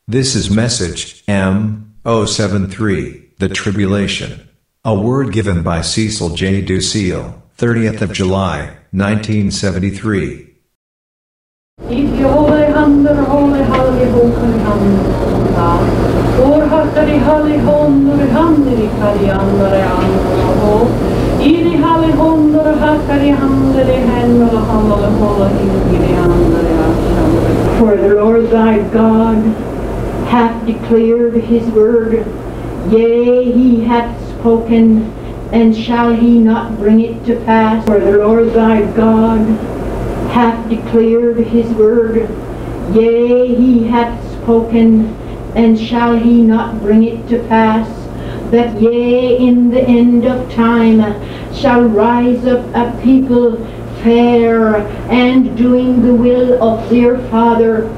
This is message M073, The Tribulation. A word given by Cecil J. Ducille, 30th of July, 1973. If you hold a hand or hold a holly hoken hand, or hackari holly hon or handri kari andare andare Ini holly hon or hackari handri hen or handle hola ingiri andare asham. For the Lord thy God hath declared his word, yea, he hath spoken, and shall he not bring it to pass? For the Lord thy God hath declared his word, yea, he hath spoken, and shall he not bring it to pass? That yea, in the end of time shall rise up a people fair and doing the will of their Father,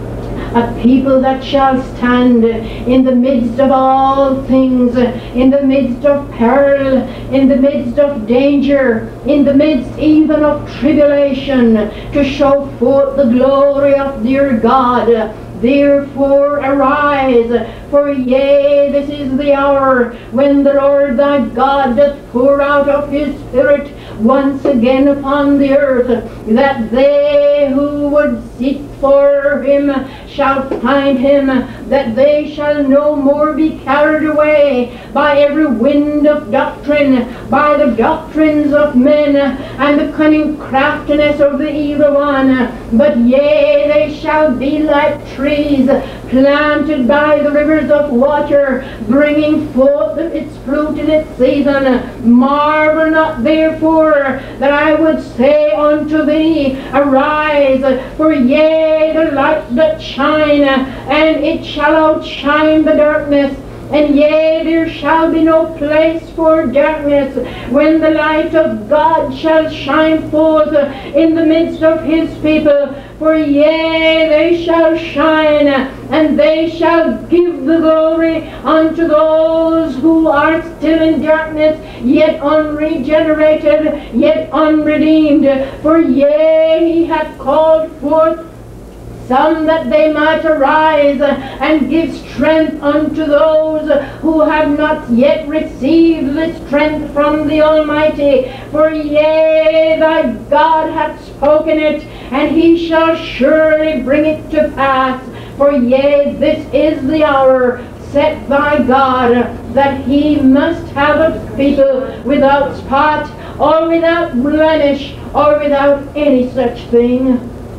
a people that shall stand in the midst of all things, in the midst of peril, in the midst of danger, in the midst even of tribulation, to show forth the glory of their God. Therefore arise, for yea, this is the hour when the Lord thy God doth pour out of his Spirit once again upon the earth, that they who would seek for him shall find him, that they shall no more be carried away by every wind of doctrine, by the doctrines of men, and the cunning craftiness of the evil one, but yea, they shall be like trees planted by the rivers of water, bringing forth its fruit in its season. Marvel not therefore that I would say unto thee, arise, for yea, the light doth shine, and it shall outshine the darkness. And yea, there shall be no place for darkness when the light of God shall shine forth in the midst of his people. For yea, they shall shine, and they shall give the glory unto those who are still in darkness, yet unregenerated, yet unredeemed. For yea, he hath called forth some that they might arise and give strength unto those who have not yet received the strength from the Almighty. For yea, thy God hath spoken it, and he shall surely bring it to pass. For yea, this is the hour set by God, that he must have a people without spot, or without blemish, or without any such thing.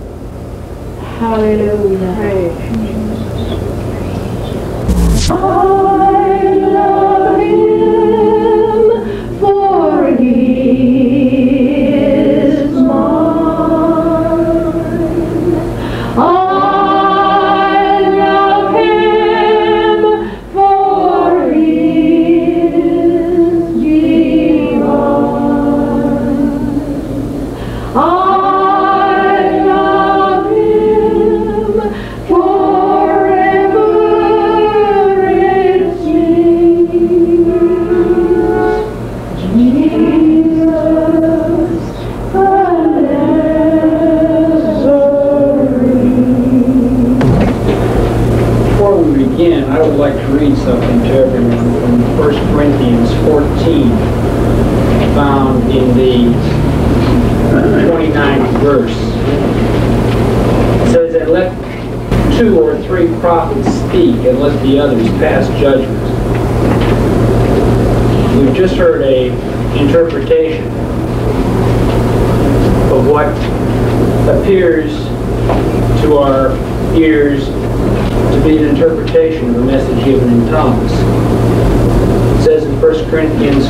Hallelujah. Praise Jesus. I love him, for he is mine. I love him, for he is divine. I would like to read something to everyone from 1 Corinthians 14, found in the 29th verse. It says, and let 2 or 3 prophets speak, and let the others pass judgment. We've just heard an interpretation of what appears to our ears to be an interpretation of a message given in tongues. It says in 1 Corinthians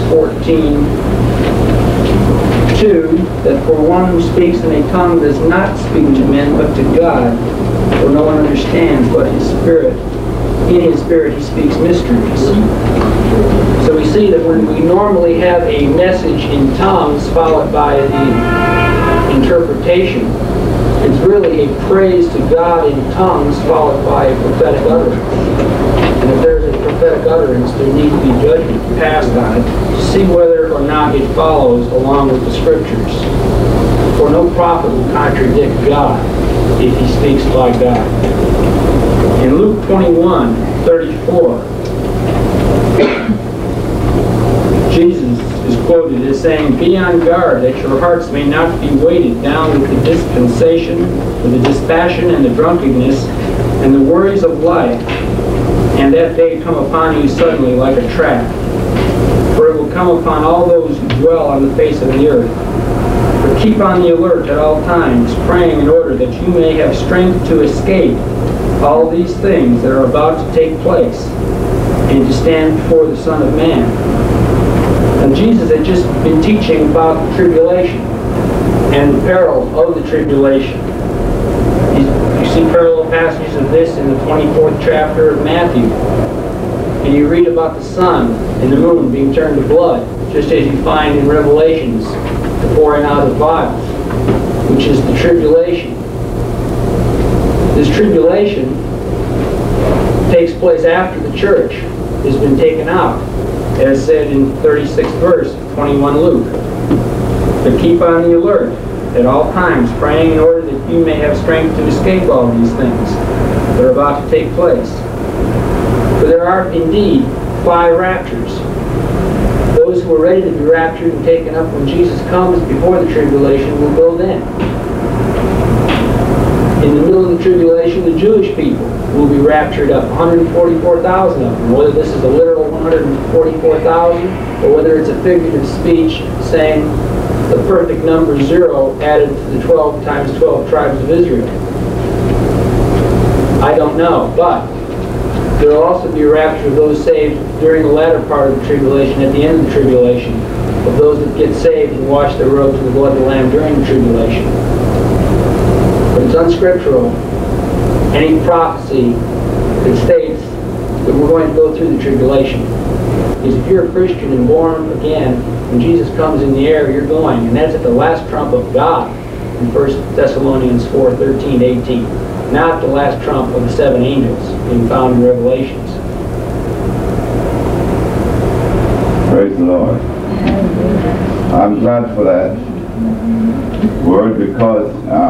14:2 that for one who speaks in a tongue does not speak to men but to God, for no one understands but his spirit. In his spirit he speaks mysteries. So we see that when we normally have a message in tongues followed by the interpretation, it's really a praise to God in tongues followed by a prophetic utterance. And if there's a prophetic utterance, there needs to be judgment passed on it to see whether or not it follows along with the Scriptures. For no prophet will contradict God if he speaks by God. In Luke 21:34, Jesus is quoted as saying, "Be on guard that your hearts may not be weighted down with the dispensation, with the dispassion and the drunkenness and the worries of life, and that day come upon you suddenly like a trap. For it will come upon all those who dwell on the face of the earth. But keep on the alert at all times, praying in order that you may have strength to escape all these things that are about to take place, and to stand before the Son of Man." And Jesus had just been teaching about the tribulation and the perils of the tribulation. You see parallel passages of this in the 24th chapter of Matthew. And you read about the sun and the moon being turned to blood, just as you find in Revelations the pouring out of vials, which is the tribulation. This tribulation takes place after the church has been taken out, as said in 36th verse, 21 Luke. But keep on the alert at all times, praying in order that you may have strength to escape all these things that are about to take place. For there are indeed 5 raptures. Those who are ready to be raptured and taken up when Jesus comes before the tribulation will go then. In the middle of the tribulation, the Jewish people will be raptured up, 144,000 of them. Whether this is a literal 144,000 or whether it's a figurative speech saying the perfect number 0 added to the 12 times 12 tribes of Israel, I don't know. But there will also be a rapture of those saved during the latter part of the tribulation, at the end of the tribulation, of those that get saved and wash their robes in the blood of the Lamb during the tribulation. But it's unscriptural. Any prophecy that states that we're going to go through the tribulation. Because if you're a Christian and born again, when Jesus comes in the air, you're going. And that's at the last trump of God in 1 Thessalonians 4:13-18. Not the last trump of the 7 angels being found in Revelations. Praise the Lord. I'm glad for that word, because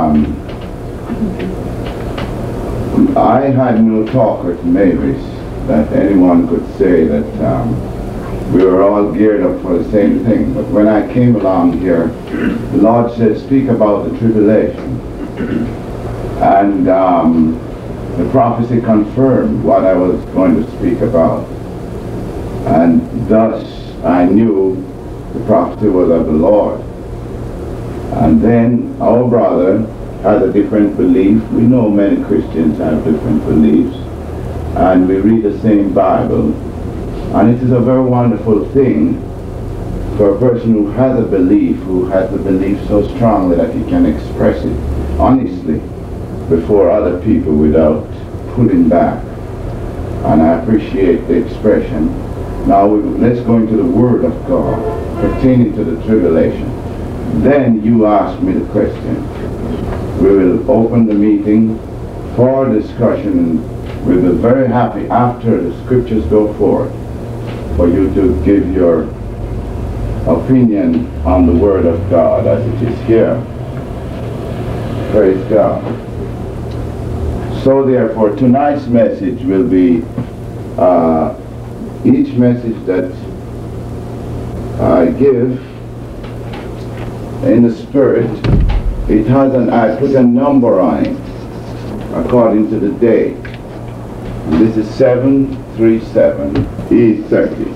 I had no talk with Mavis that anyone could say that we were all geared up for the same thing. But when I came along here, the Lord said, speak about the tribulation. And the prophecy confirmed what I was going to speak about. And thus I knew the prophecy was of the Lord. And then our brother has a different belief. We know many Christians have different beliefs. And we read the same Bible. And it is a very wonderful thing for a person who has a belief, who has the belief so strongly that he can express it honestly before other people without pulling back. And I appreciate the expression. Now let's go into the Word of God pertaining to the tribulation. Then you ask me the question. We will open the meeting for discussion, and we'll be very happy after the scriptures go forth for you to give your opinion on the Word of God as it is here. Praise God. So therefore, tonight's message will be each message that I give in the Spirit, it has I put a number on it according to the day. This is 737E30.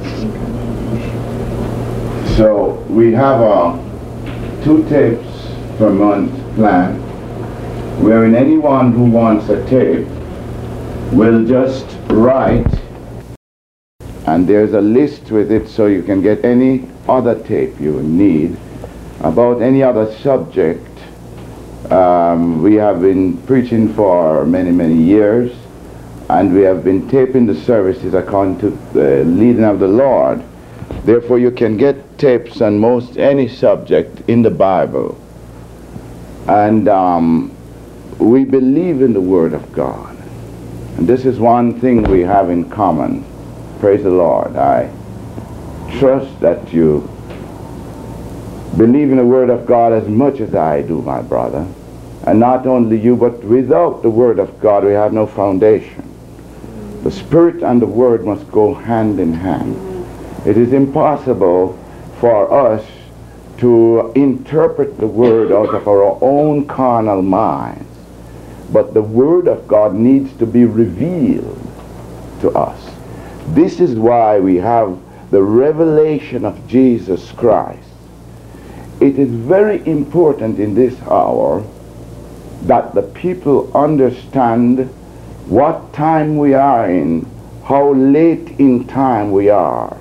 So we have 2 tapes per month plan, wherein anyone who wants a tape will just write, and there's a list with it so you can get any other tape you need about any other subject. We have been preaching for many, many years, and we have been taping the services according to the leading of the Lord. Therefore, you can get tapes on most any subject in the Bible. And we believe in the Word of God. And this is one thing we have in common. Praise the Lord. I trust that you believe in the Word of God as much as I do, my brother. And not only you, but without the Word of God, we have no foundation. The Spirit and the Word must go hand in hand. It is impossible for us to interpret the Word out of our own carnal minds. But the Word of God needs to be revealed to us. This is why we have the revelation of Jesus Christ. It is very important in this hour that the people understand what time we are in, how late in time we are.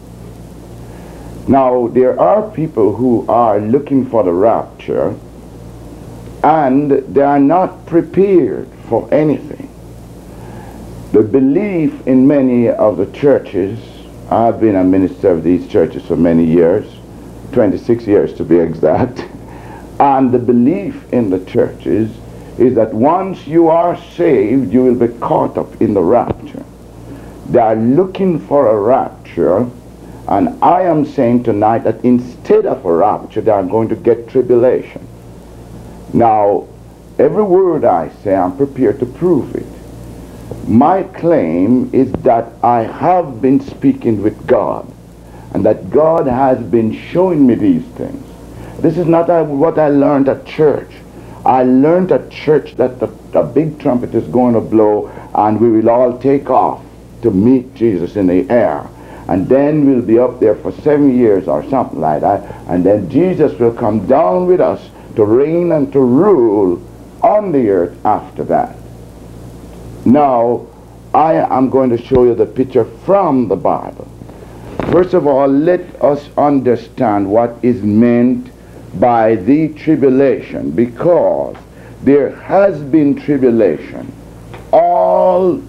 Now, there are people who are looking for the rapture, and they are not prepared for anything. The belief in many of the churches, I've been a minister of these churches for many years, 26 years to be exact, and the belief in the churches is that once you are saved, you will be caught up in the rapture. They are looking for a rapture, and I am saying tonight that instead of a rapture, they are going to get tribulation. Now, every word I say, I'm prepared to prove it. My claim is that I have been speaking with God, and that God has been showing me these things. This is not what I learned at church. I learned at church that the big trumpet is going to blow, and we will all take off to meet Jesus in the air. And then we'll be up there for 7 years or something like that, and then Jesus will come down with us to reign and to rule on the earth after that. Now, I am going to show you the picture from the Bible. First of all, let us understand what is meant by the tribulation, because there has been tribulation all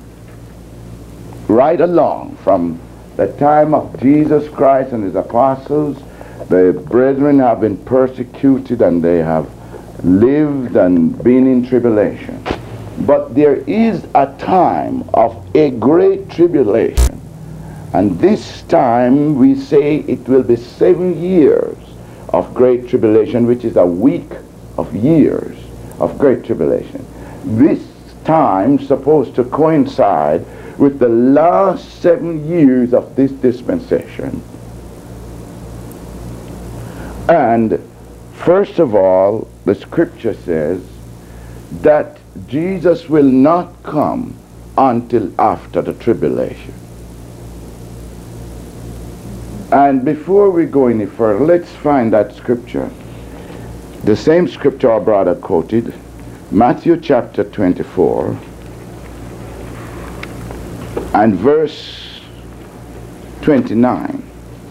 right along from the time of Jesus Christ and his apostles. The brethren have been persecuted, and they have lived and been in tribulation. But there is a time of a great tribulation, and this time we say it will be 7 years of great tribulation, which is a week of years of great tribulation. This time is supposed to coincide with the last 7 years of this dispensation. And first of all, the scripture says that Jesus will not come until after the tribulation. And before we go any further, let's find that scripture. The same scripture our brother quoted, Matthew chapter 24 and verse 29.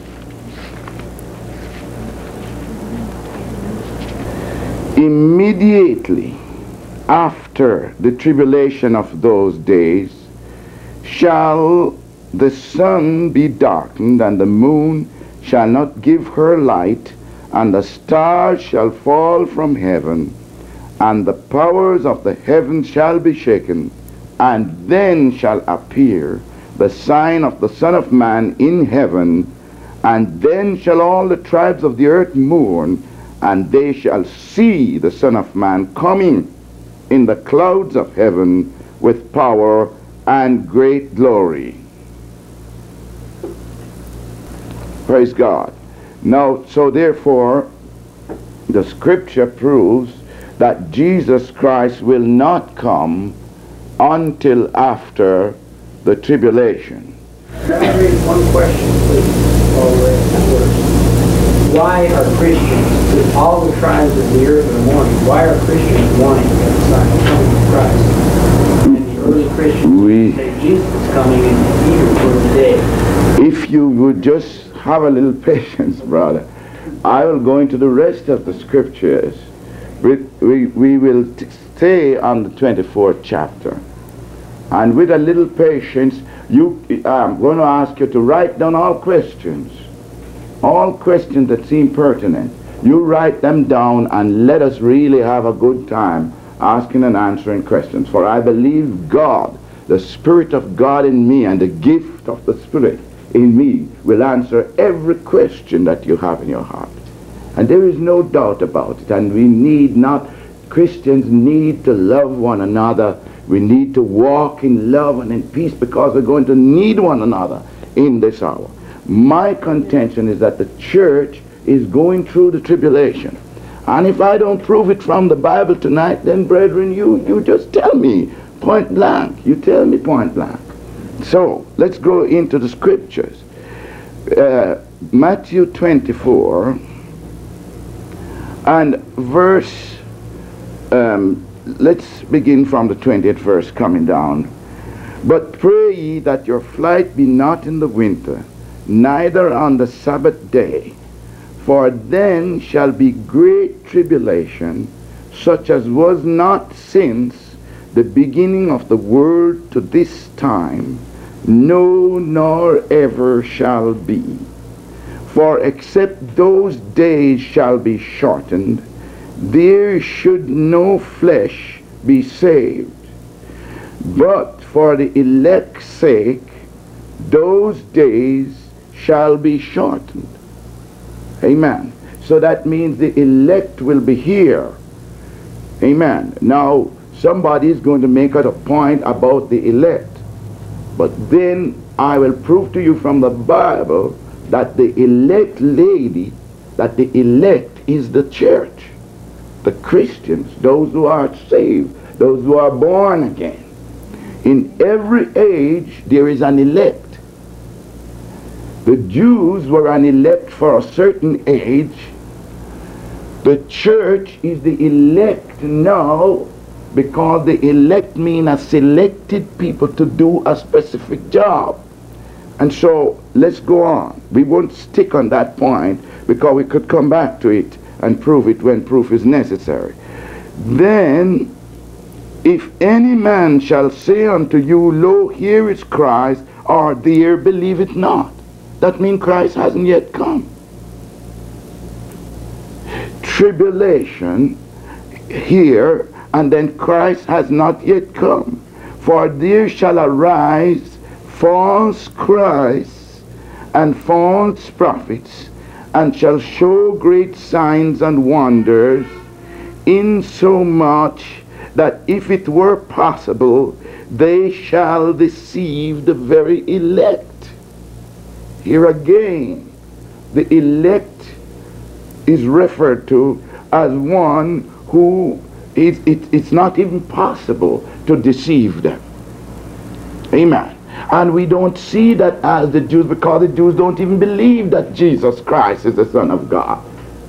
Immediately after the tribulation of those days shall the sun be darkened, and the moon shall not give her light, and the stars shall fall from heaven, and the powers of the heavens shall be shaken. And then shall appear the sign of the Son of Man in heaven, and then shall all the tribes of the earth mourn, and they shall see the Son of Man coming in the clouds of heaven with power and great glory. Praise God. Now, so therefore, the scripture proves that Jesus Christ will not come until after the tribulation. Can I raise one question, please, while we're at this verse? Why are Christians, with all the tribes of the earth are mourning, why are Christians mourning at the sign of coming of Christ? And the early Christians say Jesus is coming and eager for the day. If you would just have a little patience, brother, I will go into the rest of the scriptures. We will stay on the 24th chapter. And with a little patience, I'm going to ask you to write down all questions that seem pertinent. You write them down, and let us really have a good time asking and answering questions. For I believe God, the Spirit of God in me, and the gift of the Spirit in me will answer every question that you have in your heart. And there is no doubt about it, and we need not Christians need to love one another. We need to walk in love and in peace, because we're going to need one another in this hour. My contention is that the church is going through the tribulation. And if I don't prove it from the Bible tonight, then brethren, you just tell me point blank. You tell me point blank. So let's go into the scriptures. Matthew 24 and verse, let's begin from the 20th verse coming down. But pray ye that your flight be not in the winter, neither on the Sabbath day, for then shall be great tribulation, such as was not since the beginning of the world to this time, no, nor ever shall be. For except those days shall be shortened, there should no flesh be saved. But for the elect's sake, those days shall be shortened. Amen. So that means the elect will be here. Amen. Now, somebody is going to make out a point about the elect. But then I will prove to you from the Bible that the elect lady, that the elect is the church. The Christians, those who are saved, those who are born again. In every age there is an elect. The Jews were an elect for a certain age. The church is the elect now, because the elect mean a selected people to do a specific job. And so let's go on. We won't stick on that point, because we could come back to it and prove it when proof is necessary. Then, if any man shall say unto you, Lo, here is Christ, or there, believe it not. That means Christ hasn't yet come. Tribulation here, and then Christ has not yet come. For there shall arise false Christs and false prophets, and shall show great signs and wonders, insomuch that if it were possible, they shall deceive the very elect. Here again, the elect is referred to as one who it's not even possible to deceive them. Amen. And we don't see that as the Jews, because the Jews don't even believe that Jesus Christ is the Son of God.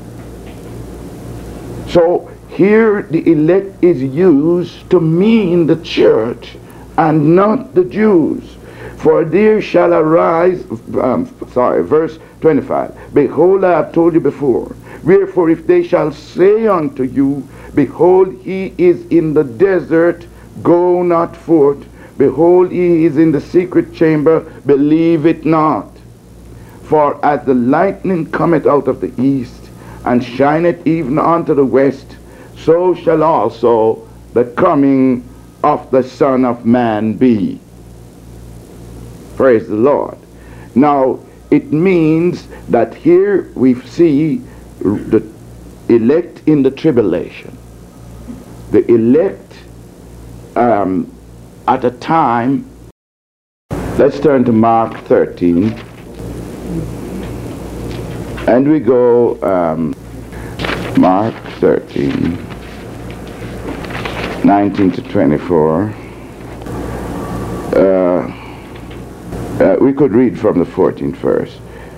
So here the elect is used to mean the church and not the Jews. For there shall arise, verse 25, Behold, I have told you before. Wherefore, if they shall say unto you, Behold, he is in the desert, go not forth. Behold, he is in the secret chamber, believe it not. For as the lightning cometh out of the east, and shineth even unto the west, so shall also the coming of the Son of Man be. Praise the Lord. Now, it means that here we see the elect in the tribulation. The elect at a time, let's turn to Mark 13, and we go Mark 13, 19 to 24. We could read from the 14th verse.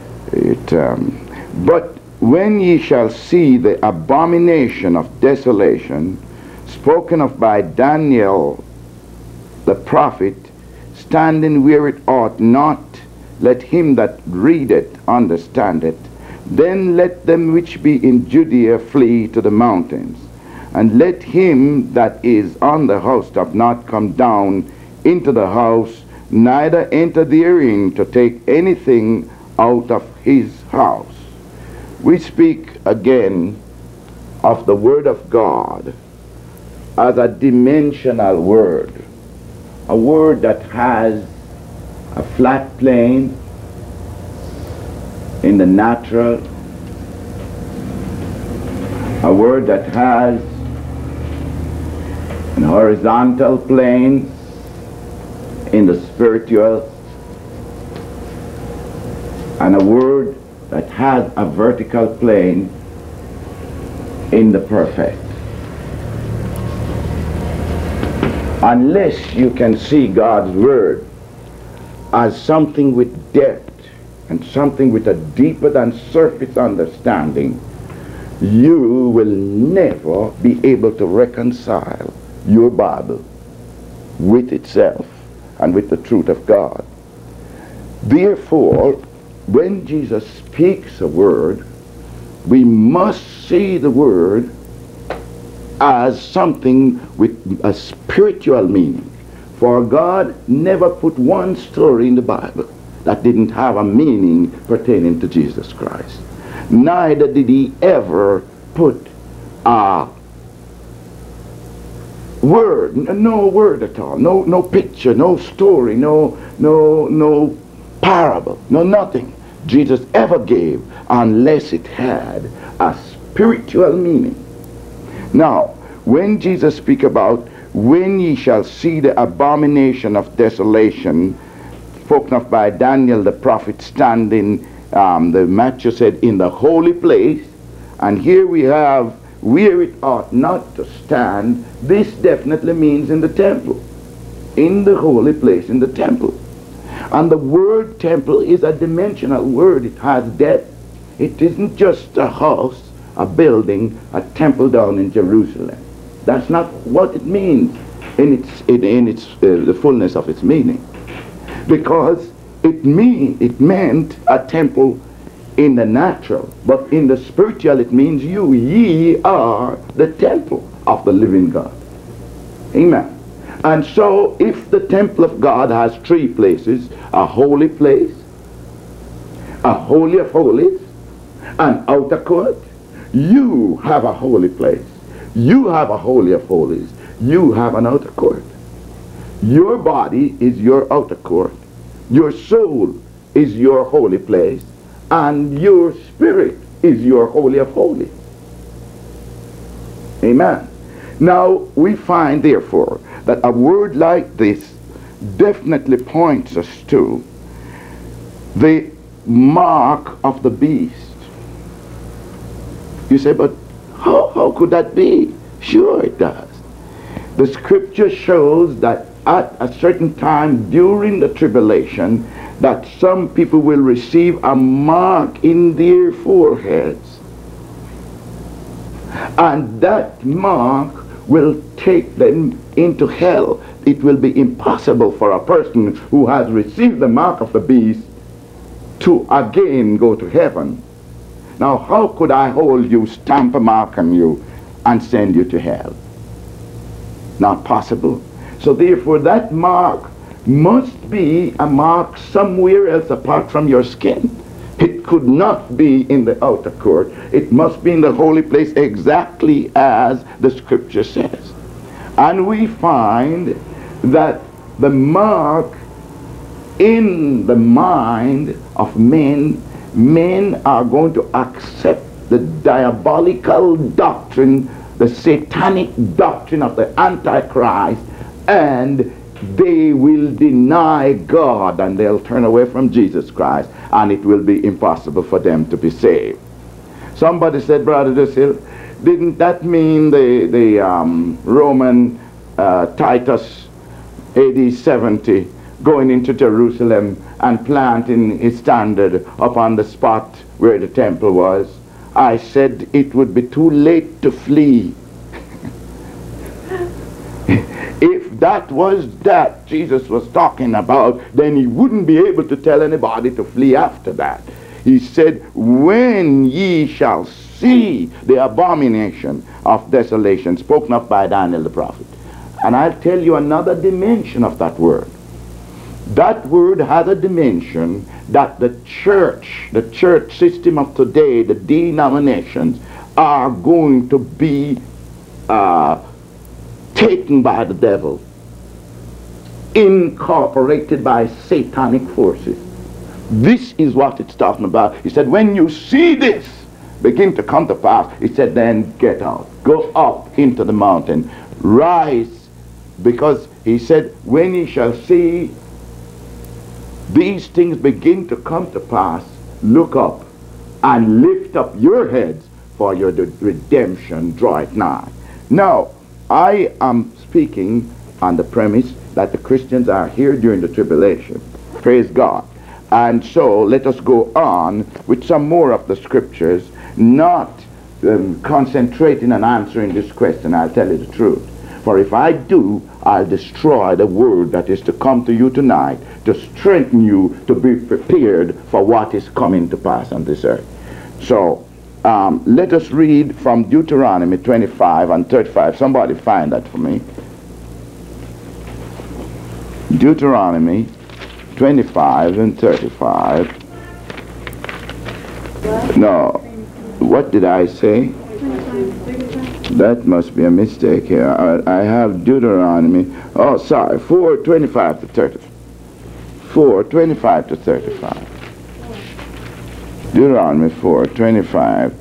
But when ye shall see the abomination of desolation spoken of by Daniel the prophet, standing where it ought not, let him that readeth understand it. Then let them which be in Judea flee to the mountains, and let him that is on the housetop not come down into the house, neither enter therein to take anything out of his house. We speak again of the word of God as a dimensional word, a word that has a flat plane in the natural, a word that has and horizontal planes in the spiritual, and a word that has a vertical plane in the perfect. Unless you can see God's word as something with depth and something with a deeper than surface understanding, you will never be able to reconcile your Bible with itself and with the truth of God. Therefore, when Jesus speaks a word, we must see the word as something with a spiritual meaning. For God never put one story in the Bible that didn't have a meaning pertaining to Jesus Christ. Neither did he ever put a word, no word at all, no picture, no story, no parable, no nothing Jesus ever gave unless it had a spiritual meaning. Now, when Jesus speak about when ye shall see the abomination of desolation, spoken of by Daniel the prophet, standing, the Matthew said, in the holy place, and here we have where it ought not to stand. This definitely means in the temple, in the holy place, in the temple. And the word temple is a dimensional word. It has depth. It isn't just a house, a building, a temple down in Jerusalem. That's not what it means in the fullness of its meaning, because it meant a temple in the natural, but in the spiritual it means ye are the temple of the living God. Amen. And so if the temple of God has three places, a holy place, a holy of holies, an outer court, you have a holy place, you have a holy of holies, you have an outer court. Your body is your outer court, your soul is your holy place, and your spirit is your holy of holies. Amen. Now we find therefore that a word like this definitely points us to the mark of the beast. You say, but how could that be? Sure it does. The scripture shows that at a certain time during the tribulation, that some people will receive a mark in their foreheads, and that mark will take them into hell. It will be impossible for a person who has received the mark of the beast to again go to heaven. Now, how could I hold you, stamp a mark on you, and send you to hell? Not possible. So therefore that mark must be a mark somewhere else apart from your skin. It could not be in the outer court. It must be in the holy place, exactly as the scripture says. And we find that the mark in the mind of men are going to accept the diabolical doctrine, the satanic doctrine of the Antichrist, and they will deny God, and they'll turn away from Jesus Christ, and it will be impossible for them to be saved. Somebody said, Brother Dusil, didn't that mean the Roman Titus AD 70 going into Jerusalem and planting his standard upon the spot where the temple was? I said it would be too late to flee. If that was that Jesus was talking about, then he wouldn't be able to tell anybody to flee after that. He said, when ye shall see the abomination of desolation, spoken of by Daniel the prophet. And I'll tell you another dimension of that word. That word has a dimension that the church system of today, the denominations, are going to be taken by the devil, incorporated by satanic forces. This is what it's talking about. He said, when you see this begin to come to pass, he said, then get out, go up into the mountain, rise because he said, when ye shall see these things begin to come to pass, look up and lift up your heads, for your redemption draweth nigh. Now, I am speaking on the premise that the Christians are here during the tribulation. Praise God. And so let us go on with some more of the scriptures, not concentrating on answering this question. I'll tell you the truth. For if I do, I'll destroy the word that is to come to you tonight, to strengthen you to be prepared for what is coming to pass on this earth. So let us read from Deuteronomy 25 and 35. Somebody find that for me. Deuteronomy 25 and 35. No, what did I say? That must be a mistake here. I have Deuteronomy. Oh, sorry. 4:25 to 30. 4:25 to 35. Deuteronomy 4:25.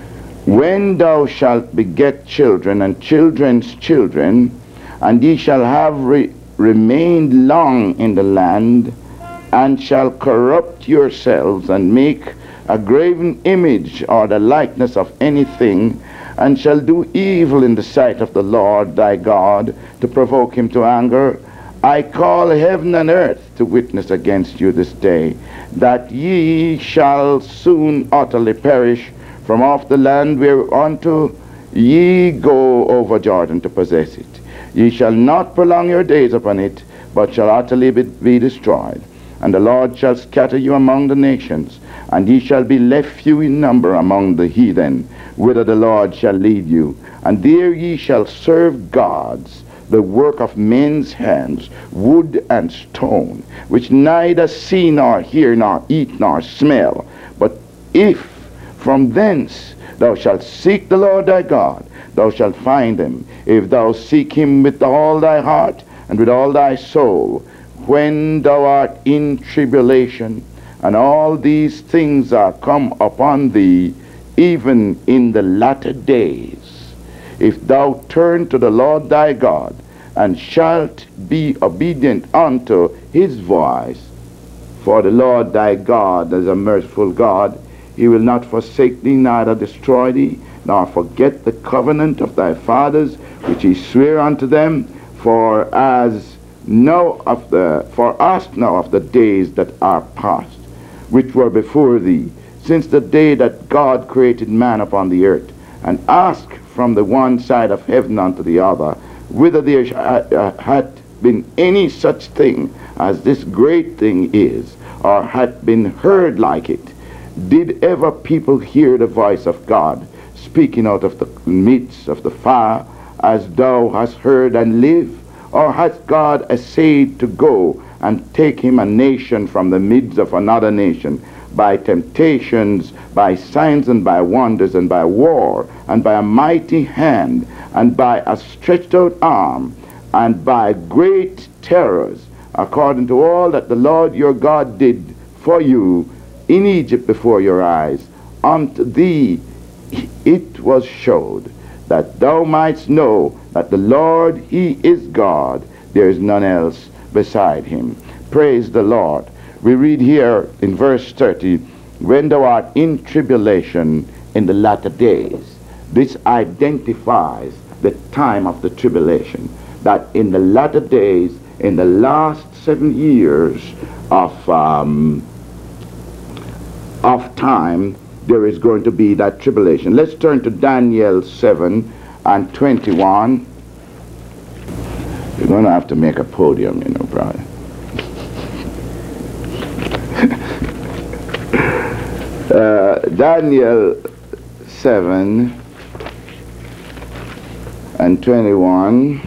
When thou shalt beget children and children's children, and ye shall have remained long in the land, and shall corrupt yourselves, and make a graven image or the likeness of anything, and shall do evil in the sight of the Lord thy God, to provoke him to anger, I call heaven and earth to witness against you this day, that ye shall soon utterly perish from off the land whereunto ye go over Jordan to possess it. Ye shall not prolong your days upon it, but shall utterly be destroyed. And the Lord shall scatter you among the nations, and ye shall be left few in number among the heathen, whither the Lord shall lead you. And there ye shall serve gods, the work of men's hands, wood and stone, which neither see nor hear nor eat nor smell. But if from thence thou shalt seek the Lord thy God, thou shalt find him, if thou seek him with all thy heart and with all thy soul. When thou art in tribulation, and all these things are come upon thee, even in the latter days, if thou turn to the Lord thy God, and shalt be obedient unto his voice, for the Lord thy God is a merciful God, he will not forsake thee, neither destroy thee, nor forget the covenant of thy fathers, which he sware unto them, for us now of the days that are past, which were before thee, since the day that God created man upon the earth, and ask from the one side of heaven unto the other, whether there had been any such thing as this great thing is, or had been heard like it. Did ever people hear the voice of God speaking out of the midst of the fire, as thou hast heard and live? Or has God essayed to go and take him a nation from the midst of another nation, by temptations, by signs and by wonders, and by war, and by a mighty hand, and by a stretched out arm, and by great terrors, according to all that the Lord your God did for you in Egypt before your eyes? Unto thee it was showed, that thou mightst know that the Lord, he is God, there is none else beside him. Praise the Lord. We read here in verse 30, when thou art in tribulation in the latter days. This identifies the time of the tribulation, that in the latter days, in the last 7 years of time, there is going to be that tribulation. Let's turn to Daniel 7 and 21. You're going to have to make a podium, you know, brother. Daniel 7 and 21.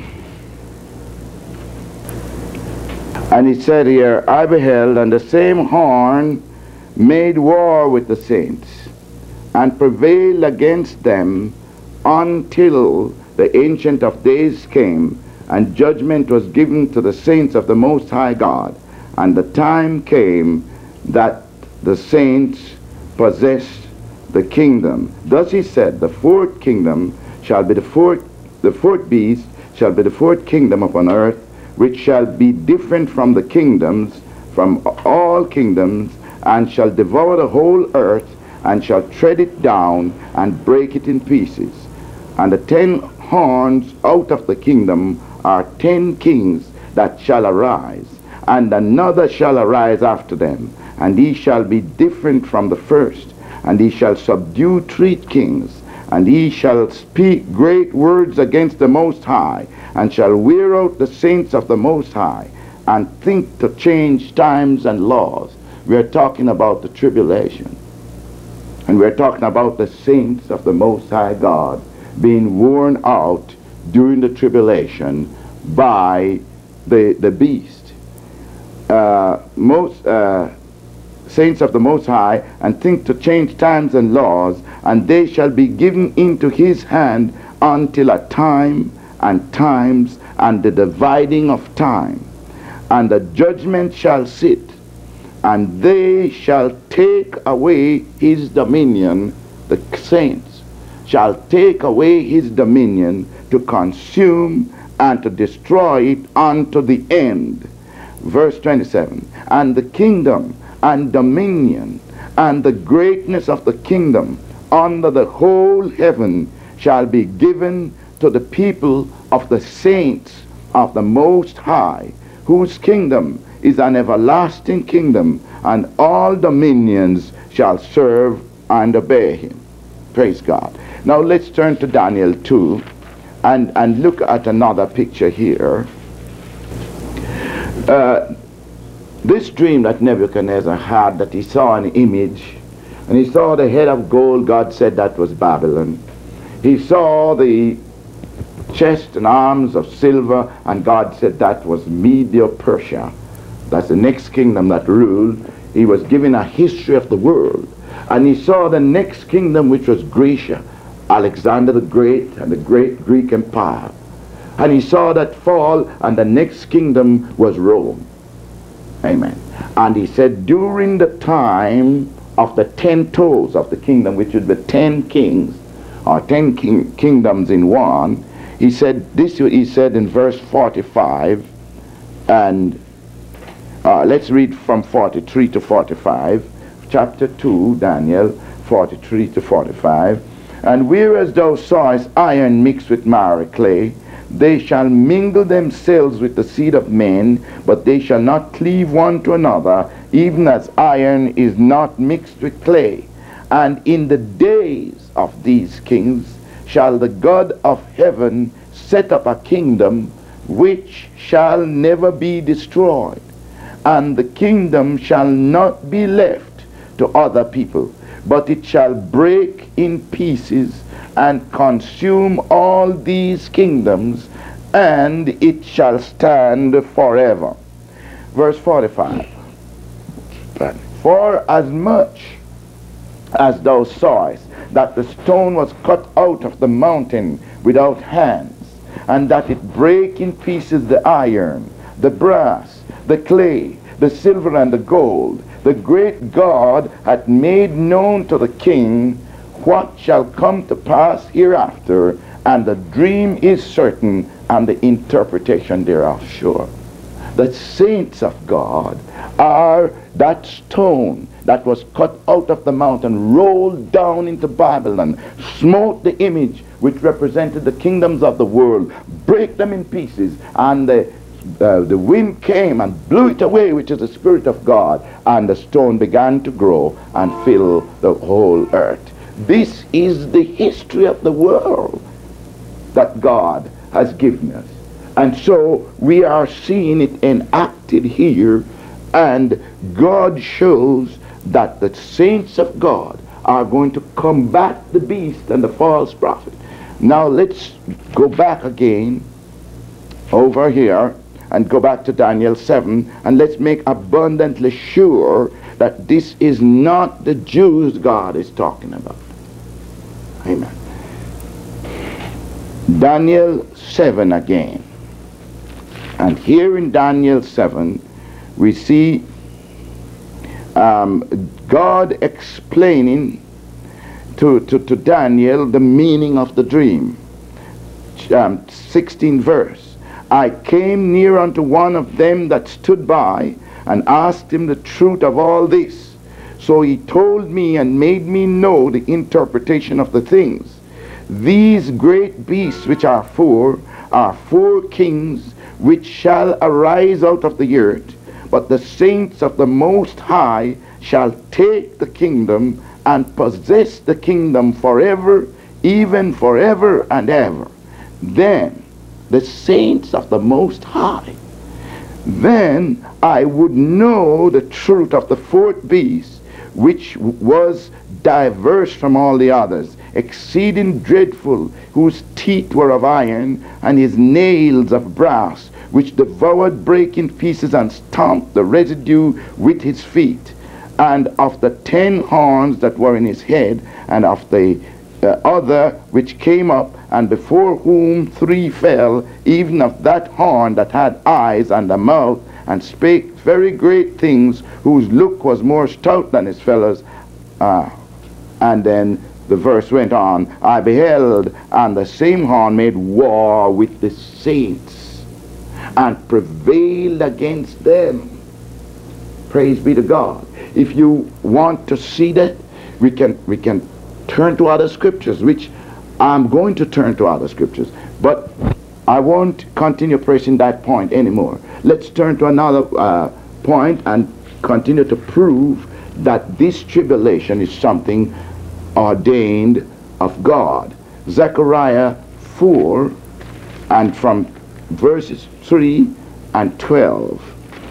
And it said here, I beheld, and the same horn made war with the saints, and prevailed against them until the Ancient of Days came, and judgment was given to the saints of the Most High God. And the time came that the saints possessed the kingdom. Thus he said, the fourth kingdom shall be the fourth beast shall be the fourth kingdom upon earth, which shall be different from the kingdoms, from all kingdoms, and shall devour the whole earth, and shall tread it down, and break it in pieces. And the 10 horns out of the kingdom are 10 kings that shall arise, and another shall arise after them, and he shall be different from the first, and he shall subdue 3 kings, and he shall speak great words against the Most High, and shall wear out the saints of the Most High, and think to change times and laws. We are talking about the tribulation, and we're talking about the saints of the Most High God being worn out during the tribulation by the beast. Saints of the Most High, and think to change times and laws, and they shall be given into his hand until a time and times and the dividing of time. And the judgment shall sit, and they shall take away his dominion. The saints shall take away his dominion to consume and to destroy it unto the end. Verse 27, and the kingdom and dominion and the greatness of the kingdom under the whole heaven shall be given to the people of the saints of the Most High, whose kingdom is an everlasting kingdom, and all dominions shall serve and obey him. Praise God. Now let's turn to Daniel 2 and look at another picture here. This dream that Nebuchadnezzar had, that he saw an image, and he saw the head of gold. God said that was Babylon. He saw the chest and arms of silver, and God said that was Medo-Persia. That's the next kingdom that ruled. He was given a history of the world, and he saw the next kingdom, which was Grecia, Alexander the Great and the great Greek Empire. And he saw that fall, and the next kingdom was Rome. Amen. And he said, during the time of the 10 toes of the kingdom, which would be 10 kings, or 10 kingdoms in one, he said this. He said in verse 45, and let's read from 43 to 45, chapter 2, Daniel 43 to 45. And whereas thou sawest iron mixed with miry clay, they shall mingle themselves with the seed of men, but they shall not cleave one to another, even as iron is not mixed with clay. And in the days of these kings shall the God of heaven set up a kingdom which shall never be destroyed, and the kingdom shall not be left to other people, but it shall break in pieces and consume all these kingdoms, and it shall stand forever. Verse 45. For as much as thou sawest that the stone was cut out of the mountain without hands, and that it brake in pieces the iron, the brass, the clay, the silver, and the gold, the great God hath made known to the king what shall come to pass hereafter, and the dream is certain, and the interpretation thereof sure. The saints of God are that stone that was cut out of the mountain, rolled down into Babylon, smote the image which represented the kingdoms of the world, break them in pieces, and the wind came and blew it away, which is the Spirit of God, and the stone began to grow and fill the whole earth. This is the history of the world that God has given us. And so we are seeing it enacted here, and God shows that the saints of God are going to combat the beast and the false prophet. Now let's go back again over here and go back to Daniel 7, and let's make abundantly sure that this is not the Jews God is talking about. Amen. Daniel 7 again. And here in Daniel 7, we see God explaining to Daniel the meaning of the dream. 16th verse. I came near unto one of them that stood by, and asked him the truth of all this. So he told me and made me know the interpretation of the things. These great beasts which are four kings which shall arise out of the earth, but the saints of the Most High shall take the kingdom and possess the kingdom forever, even forever and ever. Then the saints of the Most High. Then I would know the truth of the fourth beast, which was diverse from all the others, exceeding dreadful, whose teeth were of iron, and his nails of brass, which devoured, brake in pieces, and stamped the residue with his feet. And of the 10 horns that were in his head, and of the other which came up, and before whom 3 fell, even of that horn that had eyes and a mouth, and spake very great things, whose look was more stout than his fellows. And then the verse went on, I beheld, and the same horn made war with the saints, and prevailed against them. Praise be to God. If you want to see that, we can turn to other scriptures, which I'm going to turn to other scriptures, but I won't continue pressing that point anymore. Let's turn to another point and continue to prove that this tribulation is something ordained of God. Zechariah 4, and from verses 3 and 12.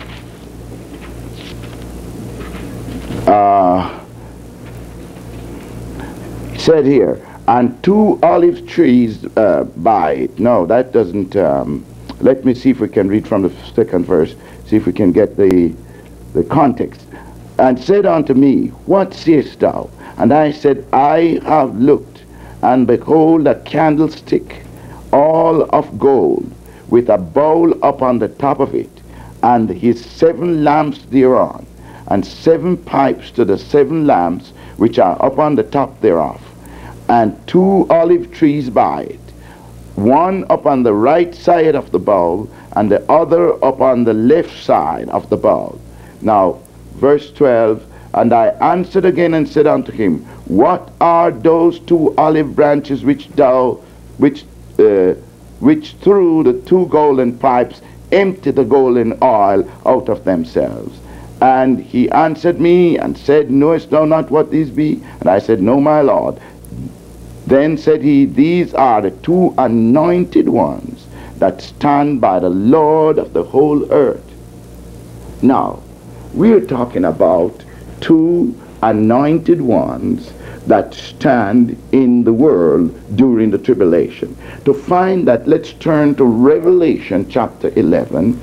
Said here, and 2 olive trees by it. No, that doesn't. Let me see if we can read from the 2nd verse, see if we can get the context. And said unto me, what seest thou? And I said, I have looked, and behold, a candlestick, all of gold, with a bowl upon the top of it, and his 7 lamps thereon, and 7 pipes to the 7 lamps which are upon the top thereof, and 2 olive trees by it, one upon the right side of the bowl, and the other upon the left side of the bowl. Now, verse 12, and I answered again and said unto him, what are those 2 olive branches which through the 2 golden pipes empty the golden oil out of themselves? And he answered me and said, knowest thou not what these be? And I said, no, my Lord. Then said he, these are the 2 anointed ones that stand by the Lord of the whole earth. Now, we're talking about 2 anointed ones that stand in the world during the tribulation. To find that, let's turn to Revelation chapter 11.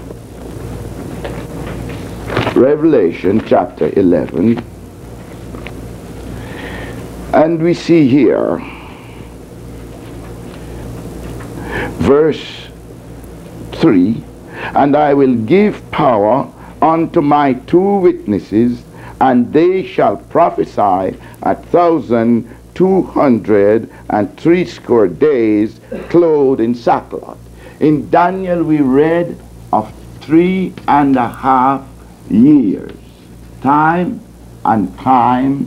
Revelation chapter 11. And we see here, verse 3, and I will give power unto my 2 witnesses, and they shall prophesy 1,260 days, clothed in sackcloth. In Daniel we read of 3.5 years, time and times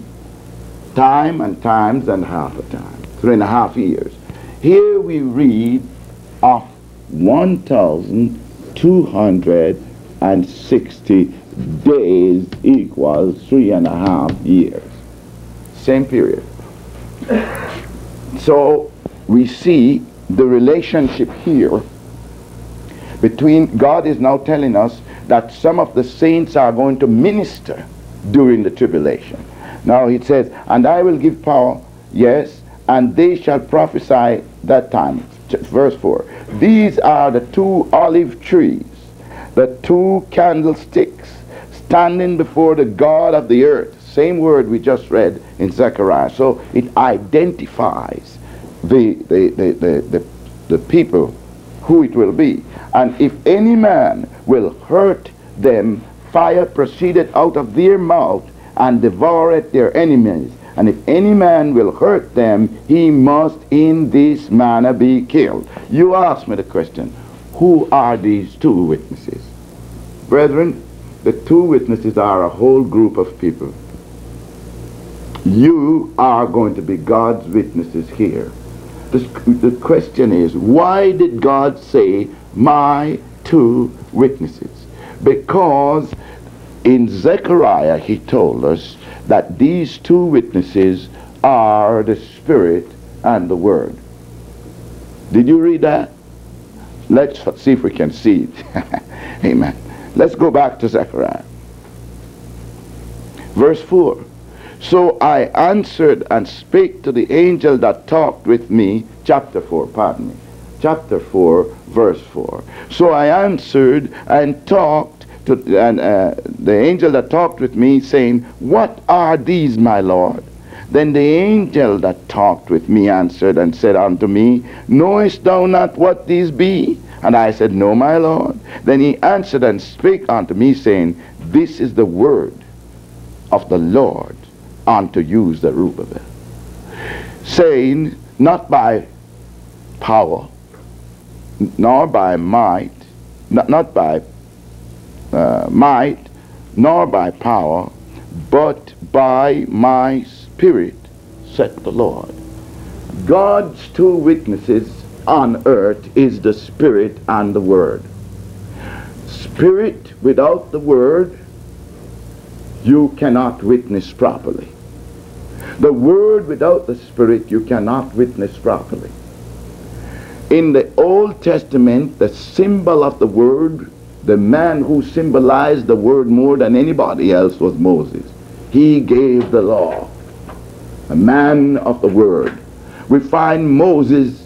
and half a time, 3.5 years. Here we read of 1,260 days equals 3.5 years. Same period. So we see the relationship here between, God is now telling us that some of the saints are going to minister during the tribulation. Now it says, and I will give power, yes, and they shall prophesy that time. Verse 4. These are the 2 olive trees, the 2 candlesticks, standing before the God of the earth. Same word we just read in Zechariah. So it identifies the people who it will be. And if any man will hurt them, fire proceeded out of their mouth, and devoured their enemies, And if any man will hurt them, he must in this manner be killed. You ask me the question, who are these two witnesses? Brethren, the two witnesses are a whole group of people. You are going to be God's witnesses here. The question is, why did God say, my two witnesses? Because in Zechariah he told us that these two witnesses are the Spirit and the Word. Did you read that? Let's see if we can see it. Amen. Let's go back to Zechariah. Verse 4. So I answered and spake to the angel that talked with me, chapter 4, pardon me, chapter 4, verse 4. So I answered and talked to the angel that talked with me, saying, what are these, my Lord? Then the angel that talked with me answered and said unto me, knowest thou not what these be? And I said, no, my Lord. Then he answered and spake unto me, saying, this is the word of the Lord unto you, Zerubbabel, saying, not by power, nor by might, not by might, nor by power, but by my Spirit, saith the Lord. God's two witnesses on earth is the Spirit and the Word. Spirit without the Word, you cannot witness properly. The Word without the Spirit, you cannot witness properly. In the Old Testament, the symbol of the Word, the man who symbolized the Word more than anybody else was Moses. He gave the law. A man of the Word. We find Moses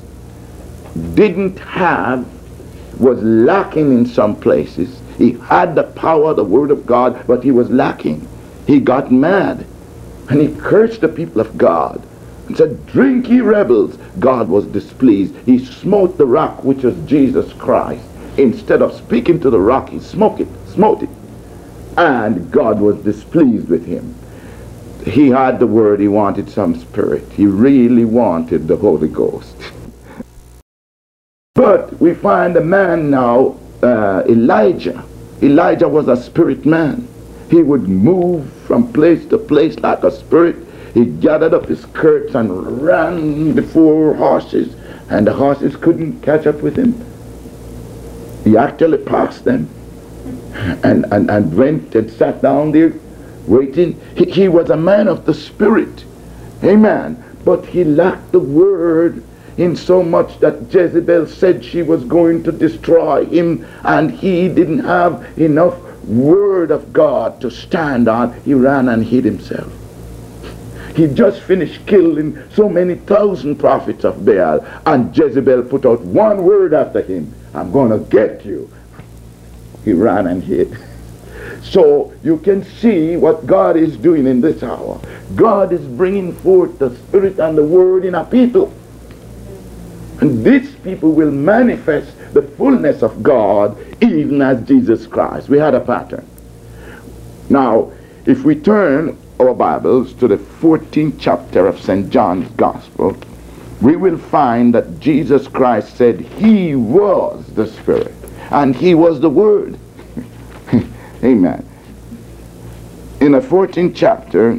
was lacking in some places. He had the power, the Word of God, but he was lacking. He got mad and he cursed the people of God and said, drink ye rebels. God was displeased. He smote the rock, which was Jesus Christ. Instead of speaking to the rock, he smote it. And God was displeased with him. He had the Word, he wanted some Spirit. He really wanted the Holy Ghost. But we find a man now, Elijah. Elijah was a spirit man. He would move from place to place like a spirit. He gathered up his skirts and ran before horses, and the horses couldn't catch up with him. He actually passed them and went and sat down there waiting. He was a man of the Spirit. Amen. But he lacked the Word in so much that Jezebel said she was going to destroy him, and he didn't have enough Word of God to stand on. He ran and hid himself. He just finished killing so many thousand prophets of Baal, and Jezebel put out one word after him: I'm going to get you. He ran and hid. So you can see what God is doing in this hour. God is bringing forth the Spirit and the Word in a people. And these people will manifest the fullness of God even as Jesus Christ. We had a pattern. Now, if we turn our Bibles to the 14th chapter of St. John's Gospel, we will find that Jesus Christ said he was the Spirit and he was the Word. Amen. In the 14th chapter,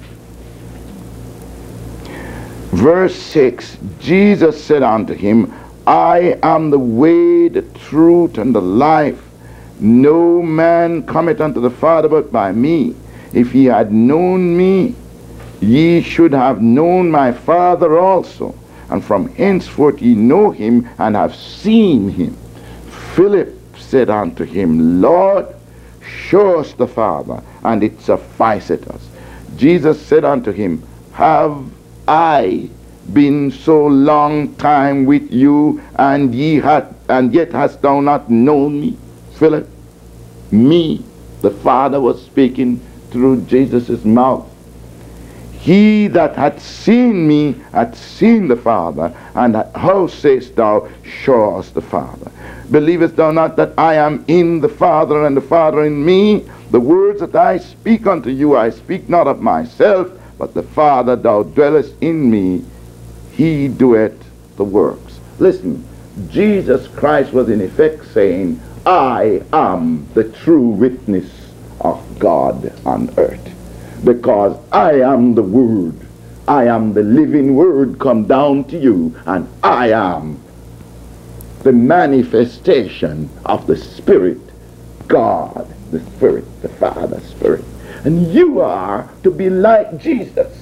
verse 6, Jesus said unto him, I am the way, the truth, and the life. No man cometh unto the Father but by me. If ye had known me, ye should have known my Father also. And from henceforth ye know him and have seen him. Philip said unto him, Lord, show us the Father, and it sufficeth us. Jesus said unto him, have I been so long time with you, and yet hast thou not known me? Philip, me, the Father was speaking through Jesus' mouth. He that hath seen me hath seen the Father, and how sayest thou, show us the Father? Believest thou not that I am in the Father, and the Father in me? The words that I speak unto you, I speak not of myself, but the Father thou dwellest in me, he doeth the works. Listen, Jesus Christ was in effect saying, I am the true witness of God on earth, because I am the Word. I am the living Word come down to you, and I am the manifestation of the Spirit, God, the Spirit, the Father, Spirit. And you are to be like Jesus.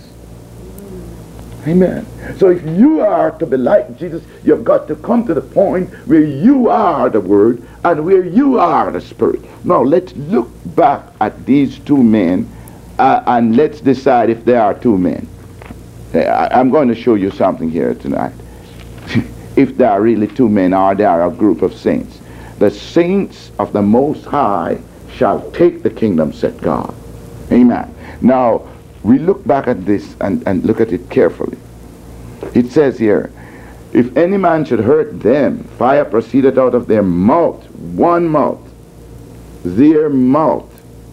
Amen. So if you are to be like Jesus, you've got to come to the point where you are the Word and where you are the Spirit. Now let's look back at these two men and let's decide if they are two men. I'm going to show you something here tonight. If they are really two men or they are a group of saints. The saints of the Most High shall take the kingdom, said God. Amen. Now, we look back at this and look at it carefully. It says here, if any man should hurt them, fire proceedeth out of their mouth, one mouth, their mouth.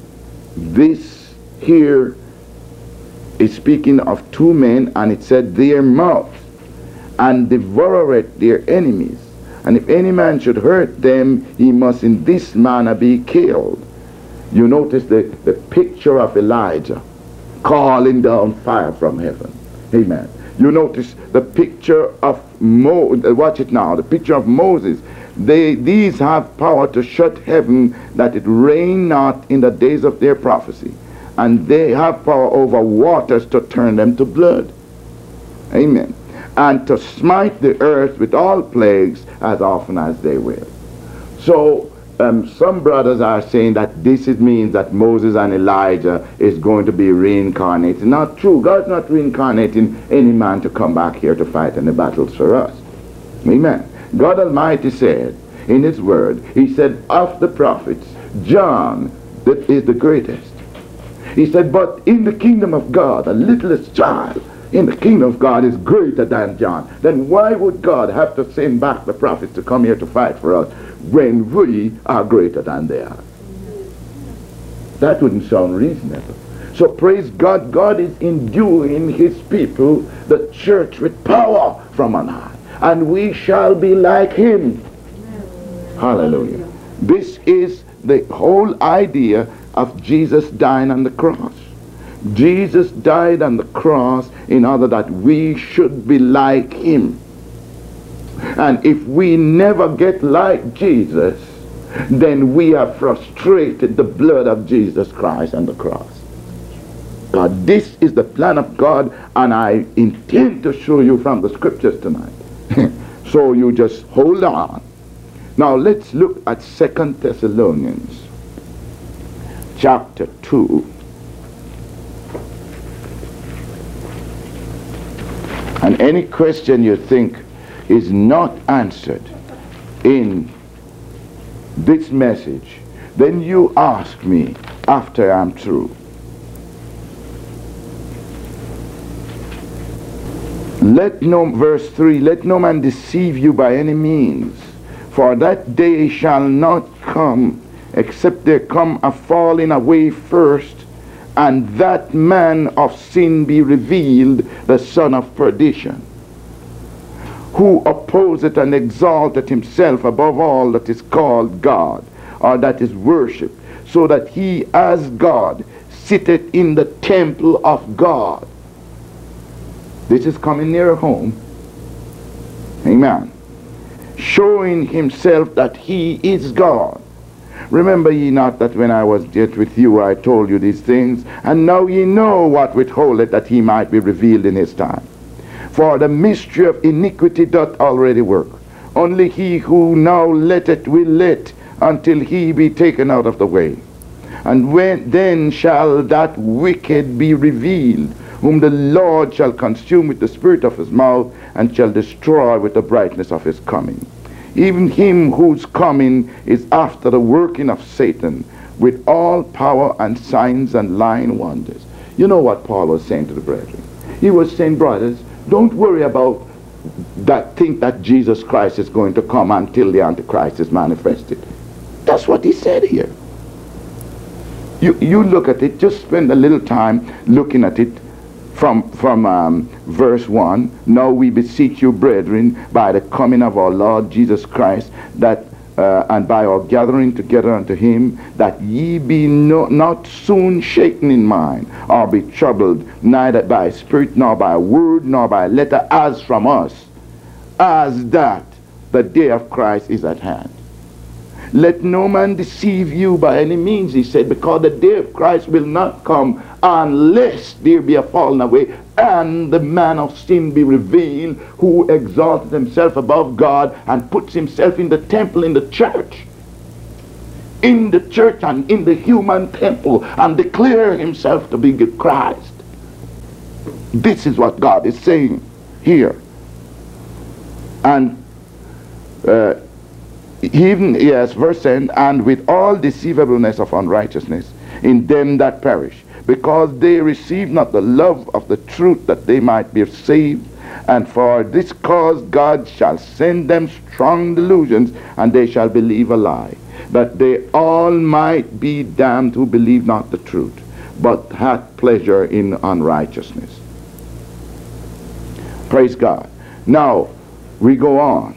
This here is speaking of two men, and it said their mouth, and devoureth their enemies. And if any man should hurt them, he must in this manner be killed. You notice the picture of Elijah calling down fire from heaven. Amen. You notice the picture of watch it now, the picture of Moses. These have power to shut heaven that it rain not in the days of their prophecy. And they have power over waters to turn them to blood. Amen. And to smite the earth with all plagues as often as they will. So some brothers are saying that this means that Moses and Elijah is going to be reincarnated. Not true. God's not reincarnating any man to come back here to fight any battles for us. Amen. God Almighty said in his word, he said of the prophets, John that is the greatest. He said, but in the kingdom of God, the littlest child in the kingdom of God is greater than John. Then why would God have to send back the prophets to come here to fight for us when we are greater than they are? That wouldn't sound reasonable. So praise God, God is enduing his people, the church, with power from on high. And we shall be like him. Hallelujah. This is the whole idea of Jesus dying on the cross. Jesus died on the cross in order that we should be like him. And if we never get like Jesus, then we have frustrated the blood of Jesus Christ on the cross. God, this is the plan of God, and I intend to show you from the scriptures tonight. So you just hold on. Now let's look at 2 Thessalonians chapter 2. And any question you think is not answered in this message, then you ask me after I'm through. Verse 3, let no man deceive you by any means, for that day shall not come, except there come a falling away first, and that man of sin be revealed, the son of perdition, who opposeth and exalteth himself above all that is called God, or that is worshipped, so that he as God sitteth in the temple of God. This is coming near home. Amen. Showing himself that he is God. Remember ye not that when I was yet with you I told you these things, and now ye know what withholdeth, that he might be revealed in his time. For the mystery of iniquity doth already work. Only he who now letteth will let until he be taken out of the way. And then shall that wicked be revealed, whom the Lord shall consume with the spirit of his mouth, and shall destroy with the brightness of his coming. Even him whose coming is after the working of Satan, with all power and signs and lying wonders. You know what Paul was saying to the brethren? He was saying, brothers, don't worry about that, think that Jesus Christ is going to come until the Antichrist is manifested. That's what he said here. You look at it, just spend a little time looking at it from verse 1. Now we beseech you, brethren, by the coming of our Lord Jesus Christ, that and by our gathering together unto him, that ye be not soon shaken in mind, or be troubled, neither by spirit, nor by word, nor by letter, as from us, as that the day of Christ is at hand. Let no man deceive you by any means, he said, because the day of Christ will not come unless there be a falling away, and the man of sin be revealed, who exalted himself above God and puts himself in the temple, in the church and in the human temple, and declare himself to be Christ. This is what God is saying here. And even, yes, verse 10, and with all deceivableness of unrighteousness in them that perish, because they receive not the love of the truth, that they might be saved. And for this cause God shall send them strong delusions, and they shall believe a lie, that they all might be damned who believe not the truth, but hath pleasure in unrighteousness. Praise God. Now we go on.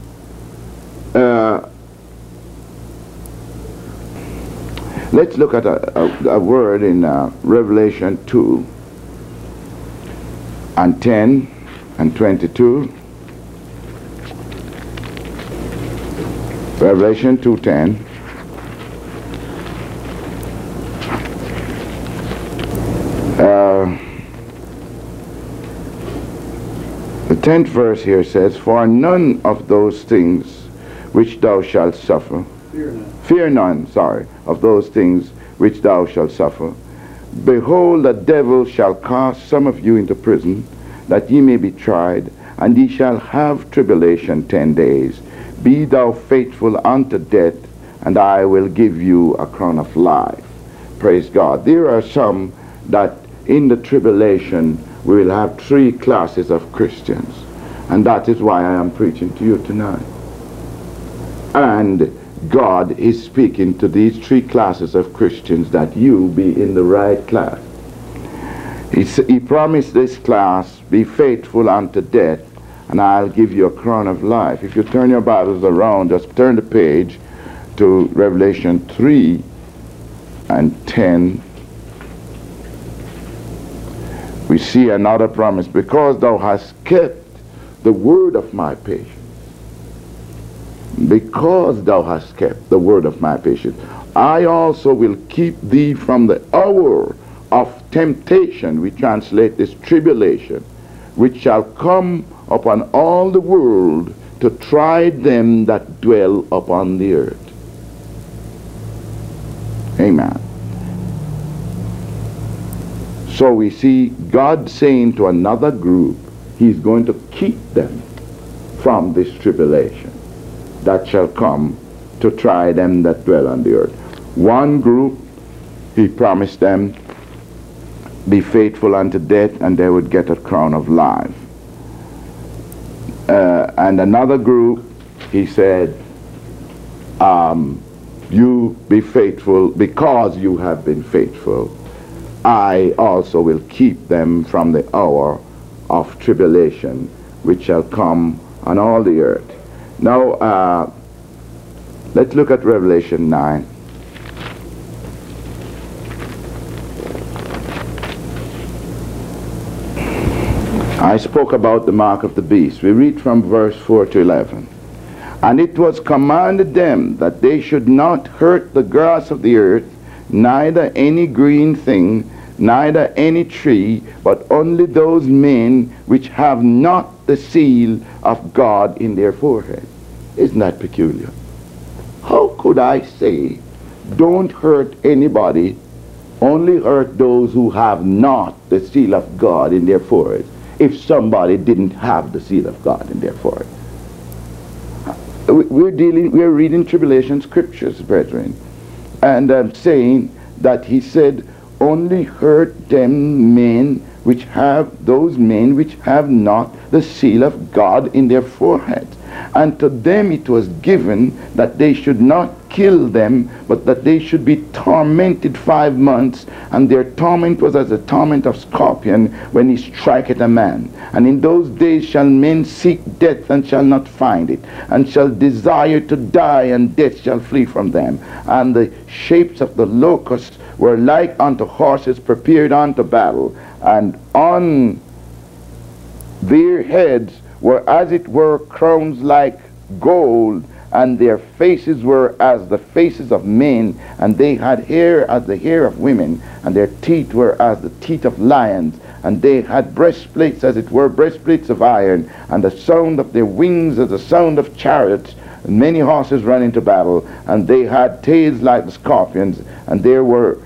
Let's look at a word in Revelation 2 and 10 and 22. Revelation 2:10. The 10th verse here says, for none of those things which thou shalt suffer, fear none, of those things which thou shalt suffer. Behold, the devil shall cast some of you into prison, that ye may be tried, and ye shall have tribulation 10 days. Be thou faithful unto death, and I will give you a crown of life. Praise God. There are some that in the tribulation we will have 3 classes of Christians, and that is why I am preaching to you tonight. And God is speaking to these 3 classes of Christians, that you be in the right class. He promised this class, be faithful unto death, and I'll give you a crown of life. If you turn your Bibles around, just turn the page to Revelation 3 and 10. We see another promise. Because thou hast kept the word of my patience. Because thou hast kept the word of my patience, I also will keep thee from the hour of temptation. We translate this tribulation, which shall come upon all the world, to try them that dwell upon the earth. Amen. So we see God saying to another group, he's going to keep them from this tribulation that shall come to try them that dwell on the earth. One group, he promised them, be faithful unto death, and they would get a crown of life. And another group, he said, you be faithful because you have been faithful. I also will keep them from the hour of tribulation, which shall come on all the earth. Now, let's look at Revelation 9. I spoke about the mark of the beast. We read from verse 4 to 11. And it was commanded them that they should not hurt the grass of the earth, neither any green thing, neither any tree, but only those men which have not the seal of God in their forehead. Isn't that peculiar? How could I say, don't hurt anybody, only hurt those who have not the seal of God in their forehead, if somebody didn't have the seal of God in their forehead? We're reading tribulation scriptures, brethren, and I'm saying that he said, only hurt them men which have, those men which have not the seal of God in their forehead. And to them it was given that they should not kill them, but that they should be tormented 5 months, and their torment was as the torment of scorpion when he striketh a man. And in those days shall men seek death and shall not find it, and shall desire to die, and death shall flee from them. And the shapes of the locusts were like unto horses prepared unto battle, and on their heads were as it were crowns like gold, and their faces were as the faces of men, and they had hair as the hair of women, and their teeth were as the teeth of lions, and they had breastplates as it were breastplates of iron, and the sound of their wings as the sound of chariots, and many horses run into battle, and they had tails like the scorpions, and there were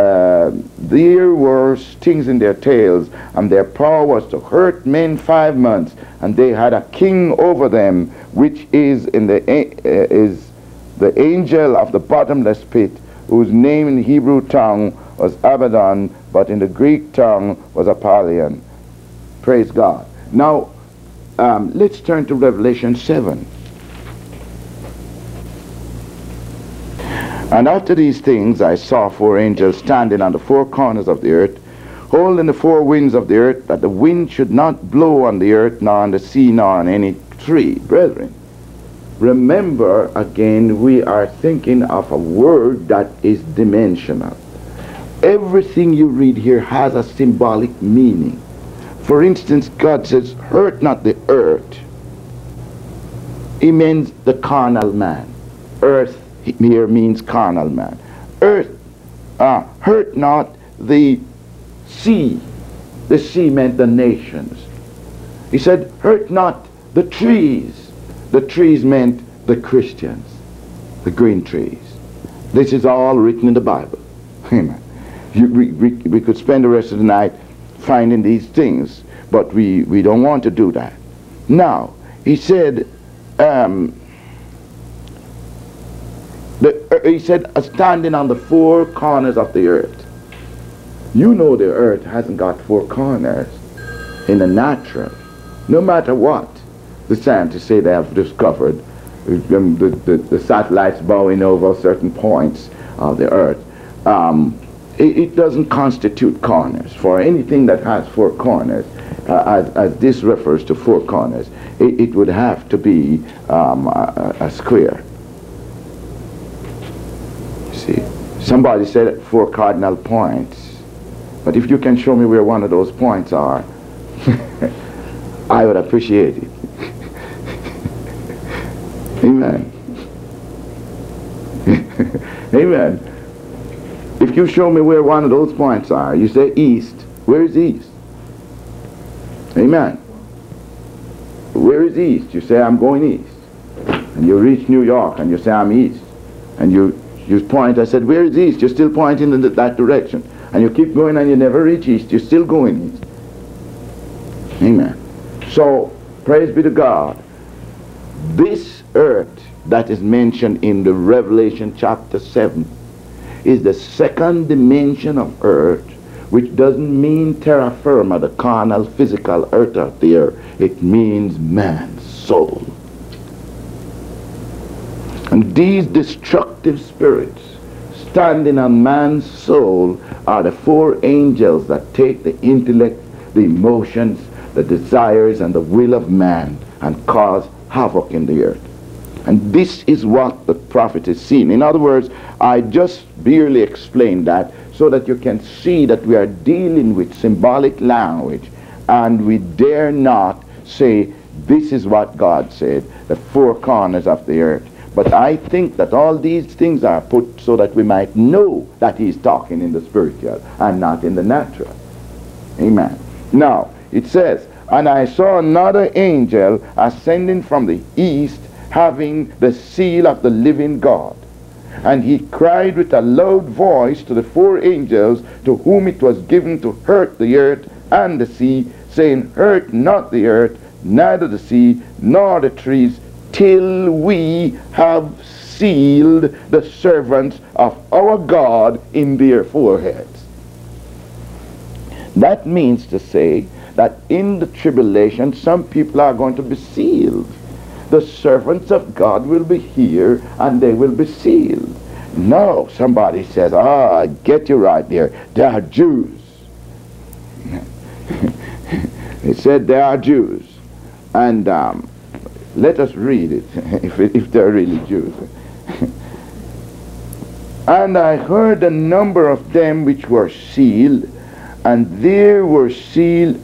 stings in their tails, and their power was to hurt men 5 months, and they had a king over them, which is the angel of the bottomless pit, whose name in the Hebrew tongue was Abaddon, but in the Greek tongue was Apollyon. Praise God. Now, let's turn to Revelation 7. And after these things I saw 4 angels standing on the 4 corners of the earth, holding the 4 winds of the earth, that the wind should not blow on the earth, nor on the sea, nor on any tree. Brethren, remember again, we are thinking of a word that is dimensional. Everything you read here has a symbolic meaning. For instance, God says, hurt not the earth. He means the carnal man. Earth here means carnal man. Earth, hurt not the sea. The sea meant the nations. He said, hurt not the trees. The trees meant the Christians, the green trees. This is all written in the Bible. Amen. We could spend the rest of the night finding these things, but we don't want to do that. Now, he said, he said, standing on the 4 corners of the earth. You know the earth hasn't got 4 corners in the natural. No matter what the scientists say they have discovered, the satellites bowing over certain points of the earth, it doesn't constitute corners. For anything that has 4 corners, as this refers to 4 corners, it would have to be a square. See, somebody said 4 cardinal points, but if you can show me where one of those points are, I would appreciate it. Amen. Amen. If you show me where one of those points are, you say east. Where is east? Amen. Where is east? You say, I'm going east. And you reach New York and you say, I'm east. And you point, I said, where is east? You're still pointing in that direction. And you keep going and you never reach east. You're still going east. Amen. So, praise be to God. This earth that is mentioned in the Revelation chapter 7 is the second dimension of earth, which doesn't mean terra firma, the carnal, physical earth out there. It means man's soul. And these destructive spirits standing on man's soul are the 4 angels that take the intellect, the emotions, the desires, and the will of man and cause havoc in the earth. And this is what the prophet is seeing. In other words, I just barely explained that so that you can see that we are dealing with symbolic language, and we dare not say this is what God said, the 4 corners of the earth. But I think that all these things are put so that we might know that he's talking in the spiritual and not in the natural. Amen. Now, it says, and I saw another angel ascending from the east, having the seal of the living God. And he cried with a loud voice to the 4 angels to whom it was given to hurt the earth and the sea, saying, hurt not the earth, neither the sea, nor the trees, till we have sealed the servants of our God in their foreheads. That means to say that in the tribulation, some people are going to be sealed. The servants of God will be here and they will be sealed. No, somebody says, I get you right there. They are Jews. They said they are Jews. And let us read it, if they're really Jews. And I heard the number of them which were sealed, and there were sealed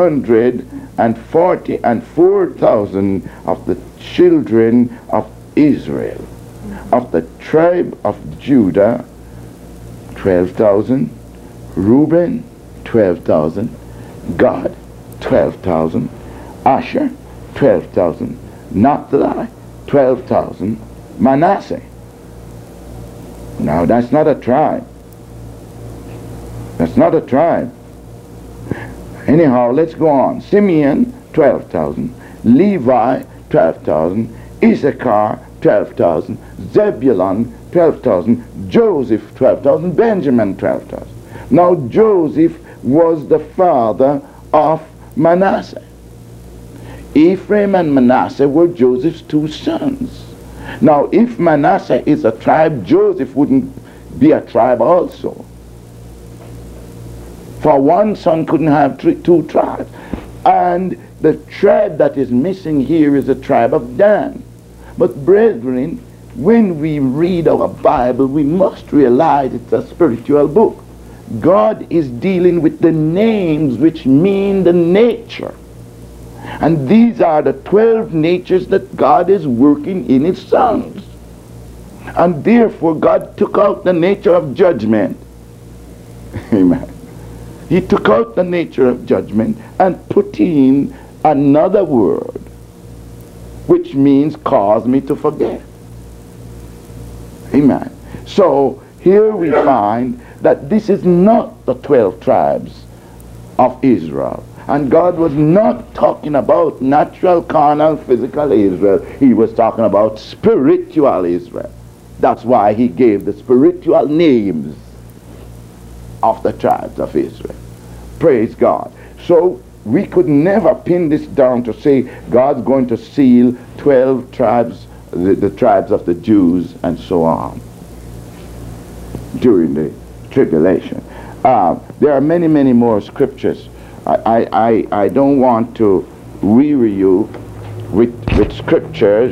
144,000 of the children of Israel. Of the tribe of Judah, 12,000. Reuben, 12,000. Gad, 12,000. Asher, 12,000. Naphtali, 12,000. Manasseh. Now that's not a tribe. That's not a tribe. Anyhow, let's go on. Simeon, 12,000. Levi, 12,000. Issachar, 12,000. Zebulun, 12,000. Joseph, 12,000. Benjamin, 12,000. Now Joseph was the father of Manasseh. Ephraim and Manasseh were Joseph's two sons. Now if Manasseh is a tribe, Joseph wouldn't be a tribe also. For one son couldn't have two tribes. And the tribe that is missing here is the tribe of Dan. But brethren, when we read our Bible, we must realize it's a spiritual book. God is dealing with the names which mean the nature. And these are the 12 natures that God is working in his sons. And therefore God took out the nature of judgment. Amen. He took out the nature of judgment and put in another word, which means cause me to forget. Amen. So here we find that this is not the 12 tribes of Israel. And God was not talking about natural, carnal, physical Israel. He was talking about spiritual Israel. That's why he gave the spiritual names of the tribes of Israel. Praise God. So we could never pin this down to say God's going to seal 12 tribes, the tribes of the Jews and so on during the tribulation. There are many, many more scriptures. I don't want to weary you with scriptures.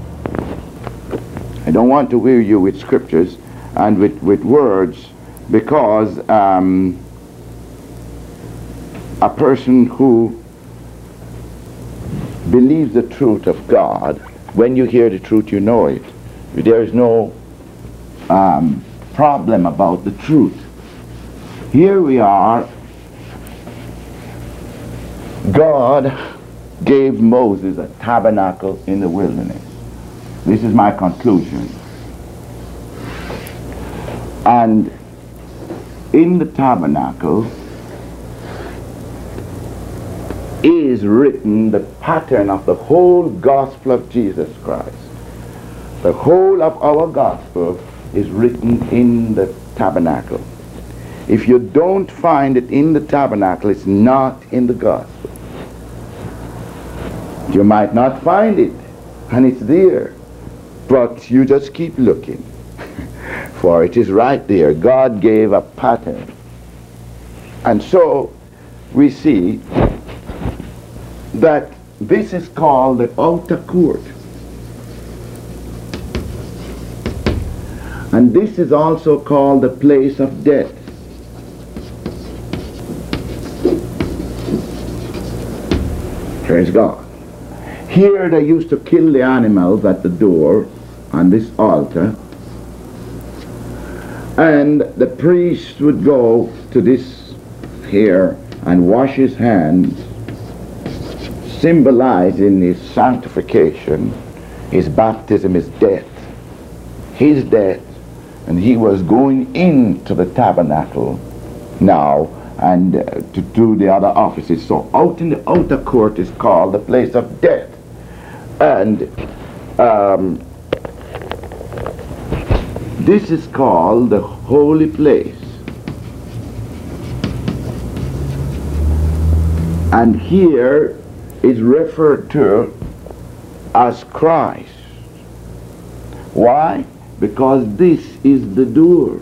I don't want to weary you with scriptures and with words, because a person who believes the truth of God, when you hear the truth, you know it. There is no problem about the truth. Here we are. God gave Moses a tabernacle in the wilderness. This is my conclusion. And in the tabernacle is written the pattern of the whole gospel of Jesus Christ. The whole of our gospel is written in the tabernacle. If you don't find it in the tabernacle, it's not in the gospel. You might not find it, and it's there, but you just keep looking, for it is right there. God gave a pattern. And so we see that this is called the outer court. And this is also called the place of death. Praise God. Here they used to kill the animals at the door on this altar, and the priest would go to this here and wash his hands, symbolizing his sanctification. His baptism, his death, and he was going into the tabernacle now and to do the other offices. So out in the outer court is called the place of death. And this is called the holy place. And here is referred to as Christ. Why? Because this is the door.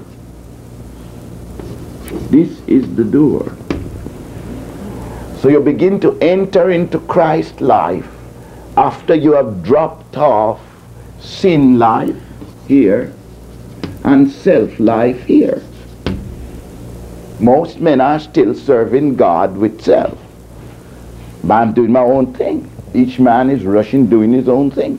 This is the door. So you begin to enter into Christ's life after you have dropped off sin life here and self life here. Most men are still serving God with self. But I'm doing my own thing. Each man is rushing doing his own thing.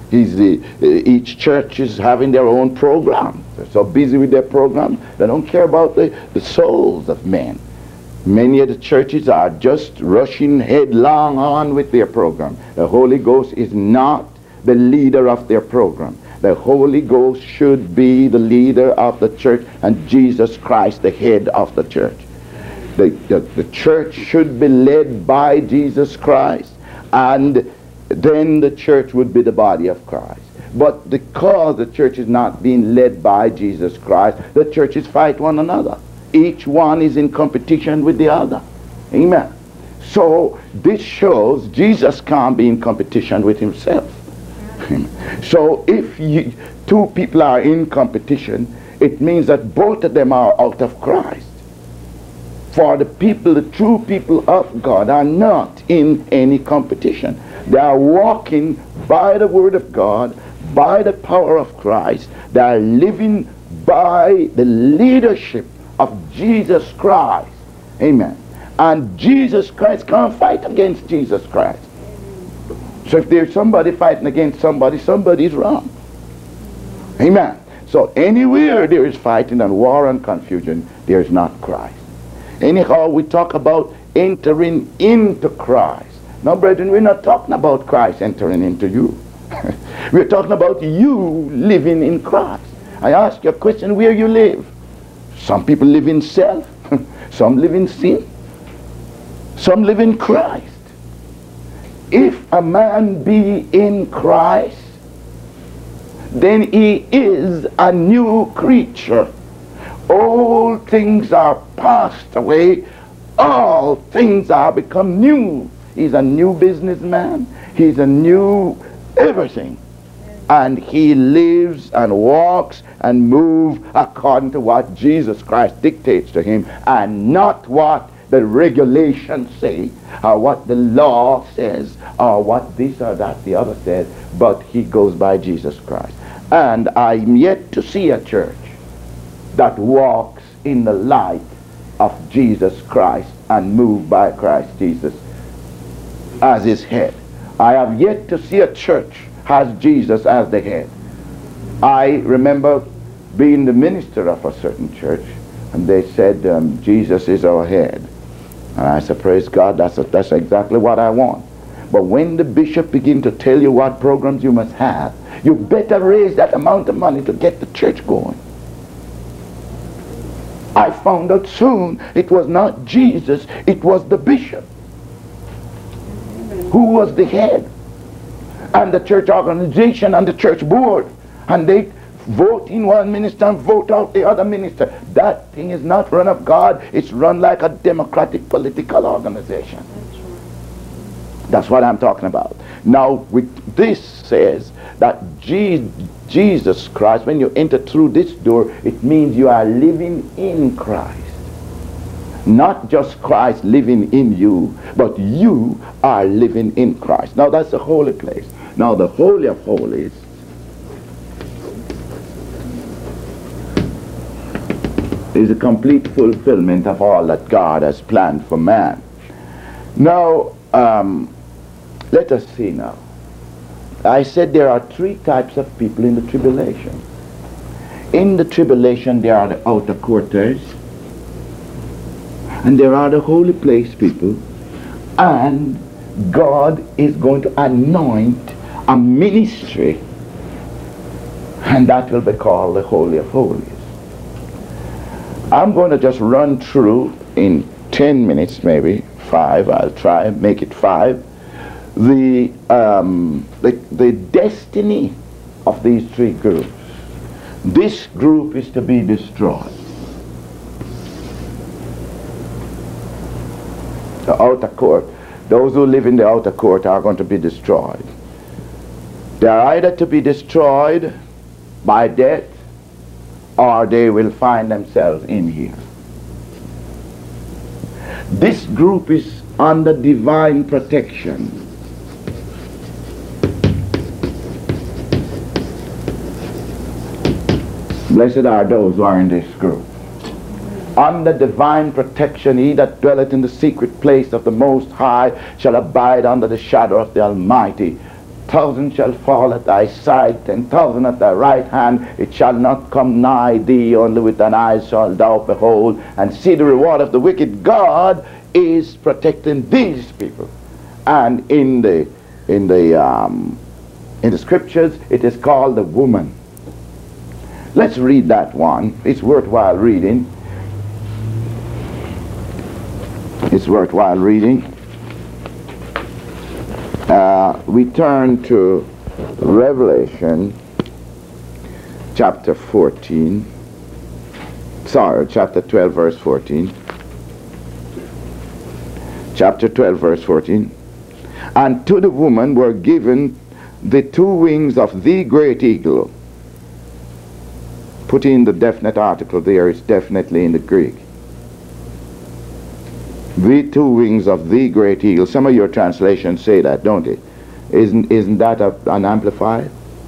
Each church is having their own program. They're so busy with their program, they don't care about the souls of men. Many of the churches are just rushing headlong on with their program. The Holy Ghost is not the leader of their program. The Holy Ghost should be the leader of the church, and Jesus Christ the head of the church. The church should be led by Jesus Christ, and then the church would be the body of Christ. But because the church is not being led by Jesus Christ, the churches fight one another. Each one is in competition with the other. Amen. So this shows Jesus can't be in competition with himself. So if two people are in competition, it means that both of them are out of Christ. For the people, the true people of God, are not in any competition. They are walking by the word of God, by the power of Christ. They are living by the leadership of Jesus Christ. Amen. And Jesus Christ can't fight against Jesus Christ. So if there's somebody fighting against somebody, somebody's wrong. Amen. So anywhere there is fighting and war and confusion, there is not Christ. Anyhow, we talk about entering into Christ. Now, brethren, we're not talking about Christ entering into you. We're talking about you living in Christ. I ask you a question, where you live? Some people live in self. Some live in sin. Some live in Christ. If a man be in Christ, then he is a new creature. All things are passed away. All things are become new. He's a new businessman. He's a new everything. And he lives and walks and moves according to what Jesus Christ dictates to him, and not what the regulations say, or what the law says, or what this or that the other says, but he goes by Jesus Christ. And I'm yet to see a church that walks in the light of Jesus Christ and moved by Christ Jesus as his head. I have yet to see a church has Jesus as the head. I remember being the minister of a certain church, and they said, Jesus is our head. And I said, praise God, that's exactly what I want. But when the bishop begins to tell you what programs you must have, you better raise that amount of money to get the church going. I found out soon it was not Jesus, it was the bishop who was the head, and the church organization and the church board, and they vote in one minister and vote out the other minister. That thing is not run of God. It's run like a democratic political organization. That's what I'm talking about. Now, with this says that Jesus Christ, when you enter through this door, it means you are living in Christ. Not just Christ living in you, but you are living in Christ. Now, that's the holy place. Now, the Holy of Holies is a complete fulfillment of all that God has planned for man. Now, let us see now. I said there are three types of people in the tribulation. In the tribulation, there are the outer courters, and there are the holy place people, and God is going to anoint a ministry, and that will be called the Holy of Holies. I'm going to just run through in 10 minutes, maybe 5, I'll try and make it 5, the destiny of these three groups. This group is to be destroyed. The outer court, those who live in the outer court are going to be destroyed. They are either to be destroyed by death, or they will find themselves in here. This group is under divine protection. Blessed are those who are in this group. Under divine protection, he that dwelleth in the secret place of the Most High shall abide under the shadow of the Almighty. 1,000 shall fall at thy side, 10,000 at thy right hand, it shall not come nigh thee. Only with thine eyes shalt thou behold and see the reward of the wicked. God is protecting these people. And in the scriptures, it is called the woman. Let's read that one. It's worthwhile reading. It's worthwhile reading. We turn to Revelation chapter 14. Sorry, chapter 12, verse 14. Chapter 12, verse 14. And to the woman were given the two wings of the great eagle. Put in the definite article there, it's definitely in the Greek. The two wings of the great eagle. Some of your translations say that, don't it? Isn't that an amplified?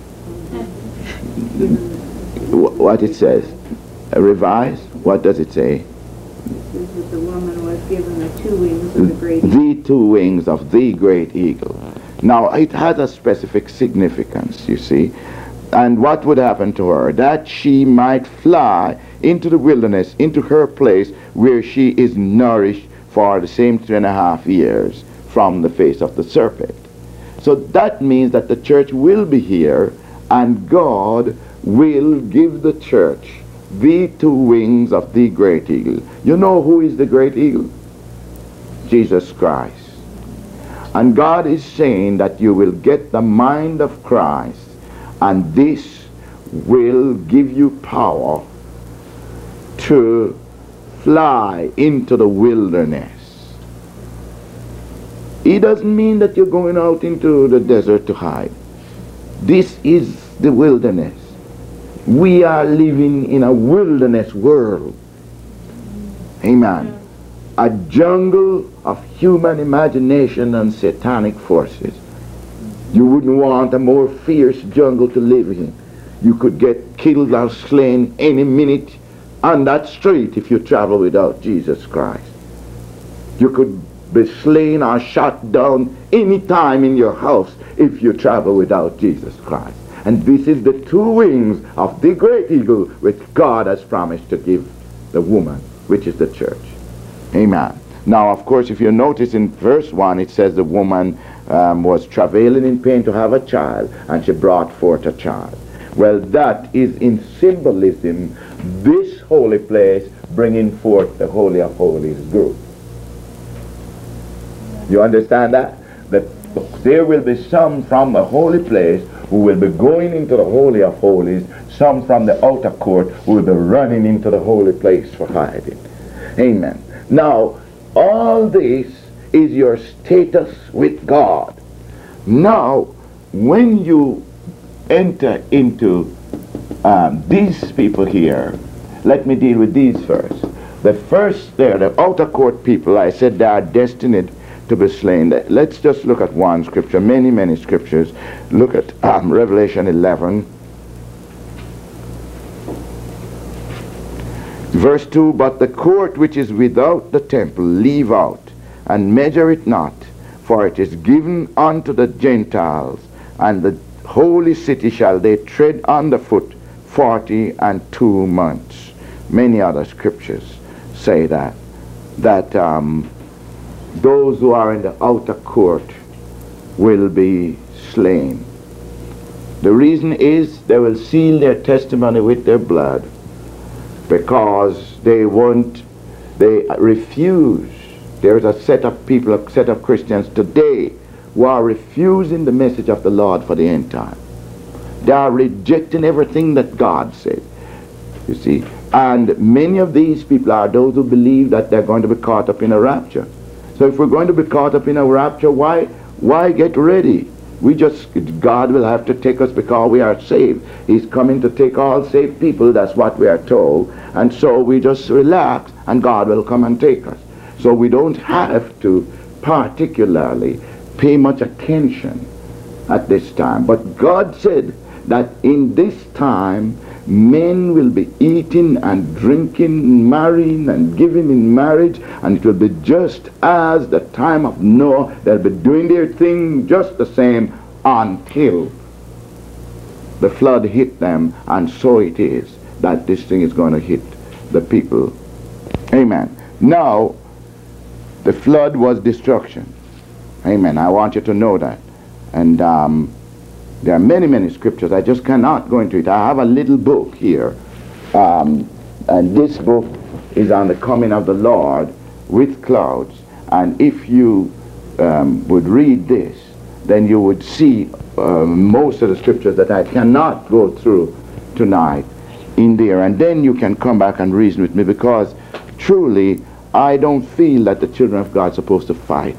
What it says? Revise? What does it say? It says that the woman was given the two wings of the great eagle. The two wings of the great eagle. Now, it has a specific significance, you see. And what would happen to her? That she might fly into the wilderness, into her place where she is nourished for the same 3.5 years from the face of the serpent. So that means that the church will be here, and God will give the church the two wings of the great eagle. You know who is the great eagle? Jesus Christ. And God is saying that you will get the mind of Christ, and this will give you power to fly into the wilderness. It doesn't mean that you're going out into the desert to hide. This is the wilderness. We are living in a wilderness world. Amen. A jungle of human imagination and satanic forces. You wouldn't want a more fierce jungle to live in. You could get killed or slain any minute on that street if you travel without Jesus Christ. You could be slain or shot down any time in your house if you travel without Jesus Christ. And this is the two wings of the great eagle which God has promised to give the woman, which is the church. Amen. Now, of course, if you notice in verse 1, it says the woman was travailing in pain to have a child, and she brought forth a child. Well, that is in symbolism, this holy place bringing forth the Holy of Holies group. You understand that? That there will be some from the holy place who will be going into the Holy of Holies, some from the outer court who will be running into the holy place for hiding. Amen. Now, all this is your status with God. Now, when you enter into these people here, let me deal with these first. The first there, the outer court people, I said they are destined to be slain. Let's just look at one scripture, many scriptures. Look at Revelation 11. Verse 2, but the court which is without the temple leave out, and measure it not, for it is given unto the Gentiles, and the holy city shall they tread underfoot 42 months. Many other scriptures say that those who are in the outer court will be slain. The reason is they will seal their testimony with their blood, because they refuse. There is a set of people, a set of Christians today who are refusing the message of the Lord for the end time. They are rejecting everything that God said, you see. And many of these people are those who believe that they're going to be caught up in a rapture. So if we're going to be caught up in a rapture, why get ready? God will have to take us because we are saved. He's coming to take all saved people. That's what we are told. And so we just relax and God will come and take us. So we don't have to particularly pay much attention at this time. But God said that in this time men will be eating and drinking, marrying and giving in marriage, and it will be just as the time of Noah. They'll be doing their thing just the same until the flood hit them, and so it is that this thing is going to hit the people. Amen. Now, the flood was destruction. Amen. I want you to know that. And there are many, many scriptures. I just cannot go into it. I have a little book here. And this book is on the coming of the Lord with clouds. And if you would read this, then you would see most of the scriptures that I cannot go through tonight in there. And then you can come back and reason with me, because truly I don't feel that the children of God are supposed to fight.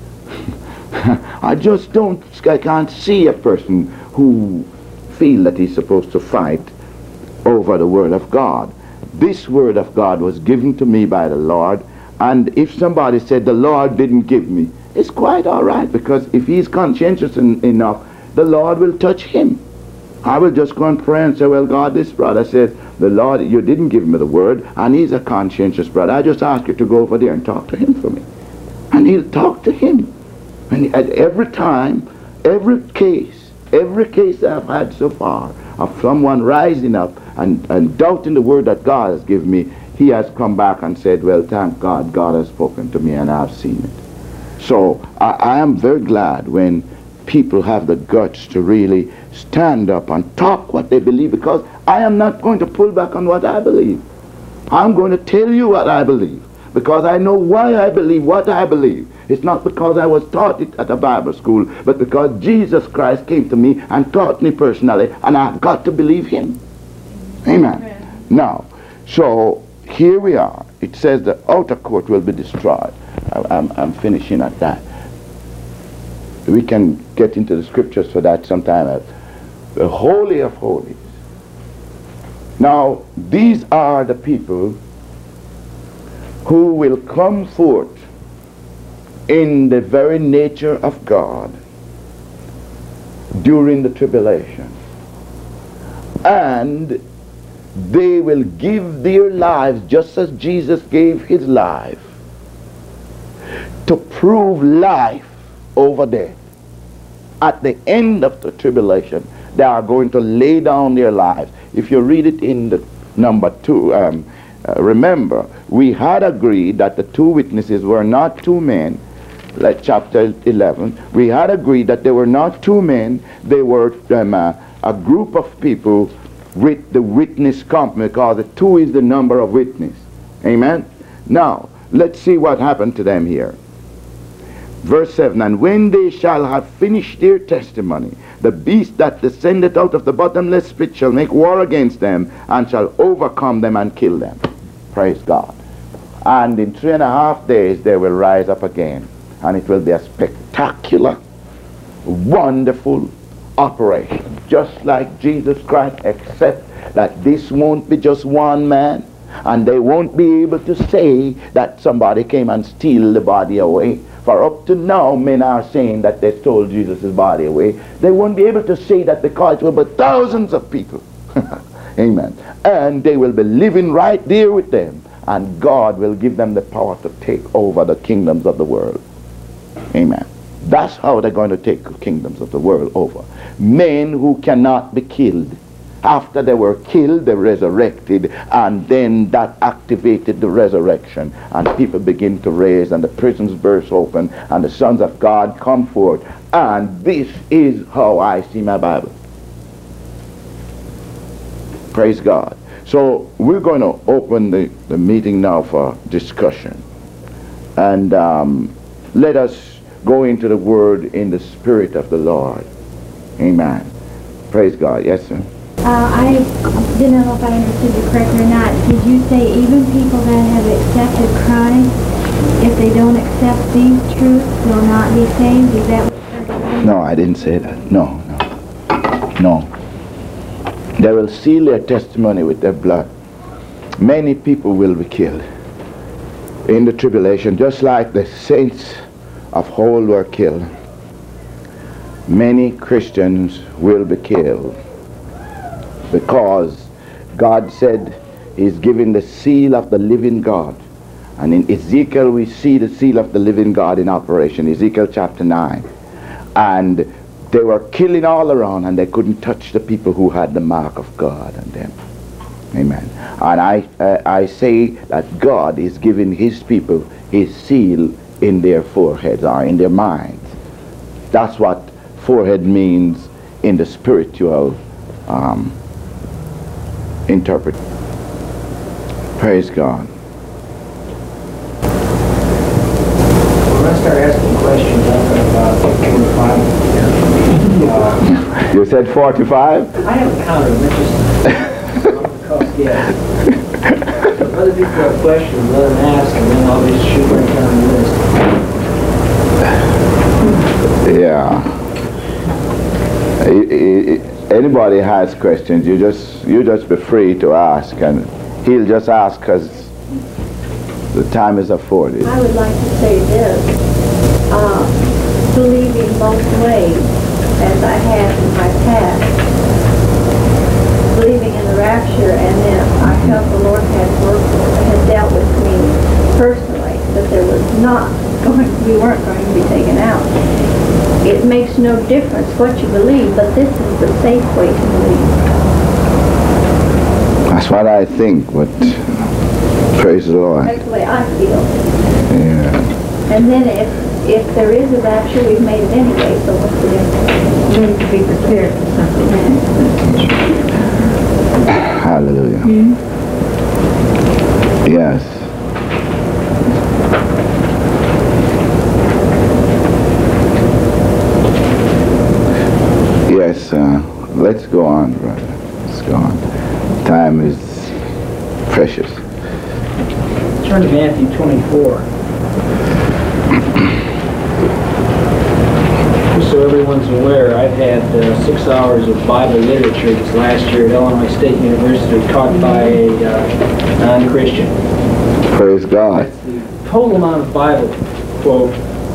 I can't see a person who feel that he's supposed to fight over the Word of God. This Word of God was given to me by the Lord, and if somebody said the Lord didn't give me, it's quite all right, because if he's conscientious enough, the Lord will touch him. I will just go and pray and say, well, God, this brother says, the Lord, you didn't give me the Word, and he's a conscientious brother. I just ask you to go over there and talk to him for me. And he'll talk to him. And at every time, every case I've had so far of someone rising up and doubting the word that God has given me, he has come back and said, well, thank God, God has spoken to me and I've seen it. So I am very glad when people have the guts to really stand up and talk what they believe, because I am not going to pull back on what I believe. I'm going to tell you what I believe, because I know why I believe what I believe. It's not because I was taught it at a Bible school, but because Jesus Christ came to me and taught me personally, and I've got to believe him. Amen. Now, so here we are. It says the outer court will be destroyed. I'm finishing at that. We can get into the scriptures for that sometime. The Holy of Holies. Now, these are the people who will come forth in the very nature of God during the tribulation. And they will give their lives just as Jesus gave his life to prove life over death. At the end of the tribulation, they are going to lay down their lives. If you read it in the number 2, remember, we had agreed that the 2 witnesses were not 2 men, like chapter 11. We had agreed that they were not 2 men, they were a group of people with the witness company, because the 2 is the number of witness. Amen? Now, let's see what happened to them here. Verse 7, and when they shall have finished their testimony, the beast that descended out of the bottomless pit shall make war against them, and shall overcome them and kill them. Praise God. And in 3.5 days they will rise up again, and it will be a spectacular, wonderful operation, just like Jesus Christ, except that this won't be just one man, and they won't be able to say that somebody came and steal the body away. For up to now, men are saying that they stole Jesus' body away. They won't be able to say that because it will be thousands of people. Amen. And they will be living right there with them, and God will give them the power to take over the kingdoms of the world. Amen. That's how they're going to take the kingdoms of the world over. Men who cannot be killed. After they were killed, they resurrected, and then that activated the resurrection, and people begin to raise, and the prisons burst open, and the sons of God come forth. And this is how I see my Bible. Praise God. So we're going to open the meeting now for discussion, and let us go into the word in the Spirit of the Lord. Amen. Praise God. Yes, sir. I didn't know if I understood you correctly or not. Did you say even people that have accepted Christ, if they don't accept these truths, will not be saved? Is that what you're saying? No, I didn't say that. No. They will seal their testimony with their blood. Many people will be killed in the tribulation, just like the saints of old were killed. Many Christians will be killed because God said He's giving the seal of the living God. And in Ezekiel we see the seal of the living God in operation, Ezekiel chapter 9. And they were killing all around, and they couldn't touch the people who had the mark of God on them. Amen. And I say that God is giving His people His seal in their foreheads or in their minds. That's what forehead means in the spiritual interpret. Praise God. When I start asking questions, I'm going to You said 45? I haven't counted them, it's just yeah. If other people have questions, let them ask, and then I'll just shoot right down the list. Yeah. Anybody has questions, you just be free to ask, and he'll just ask because the time is afforded. I would like to say this. Believing both ways, as I have in my past. Believing in the rapture, and then I felt the Lord had dealt with me personally, that there was we weren't going to be taken out. It makes no difference what you believe, but this is the safe way to believe. That's what I think, but praise the Lord. That's the way I feel. Yeah. And then if there is a rapture, we've made it anyway, so what's the difference? We need to be prepared for something. Hallelujah. Mm-hmm. Yes. Yes, let's go on, brother. Let's go on. Time is precious. Turn to Matthew 24. Just so everyone's aware, I've had 6 hours of Bible literature this last year at Illinois State University taught by a non-Christian. Praise God. That's the total amount of Bible quote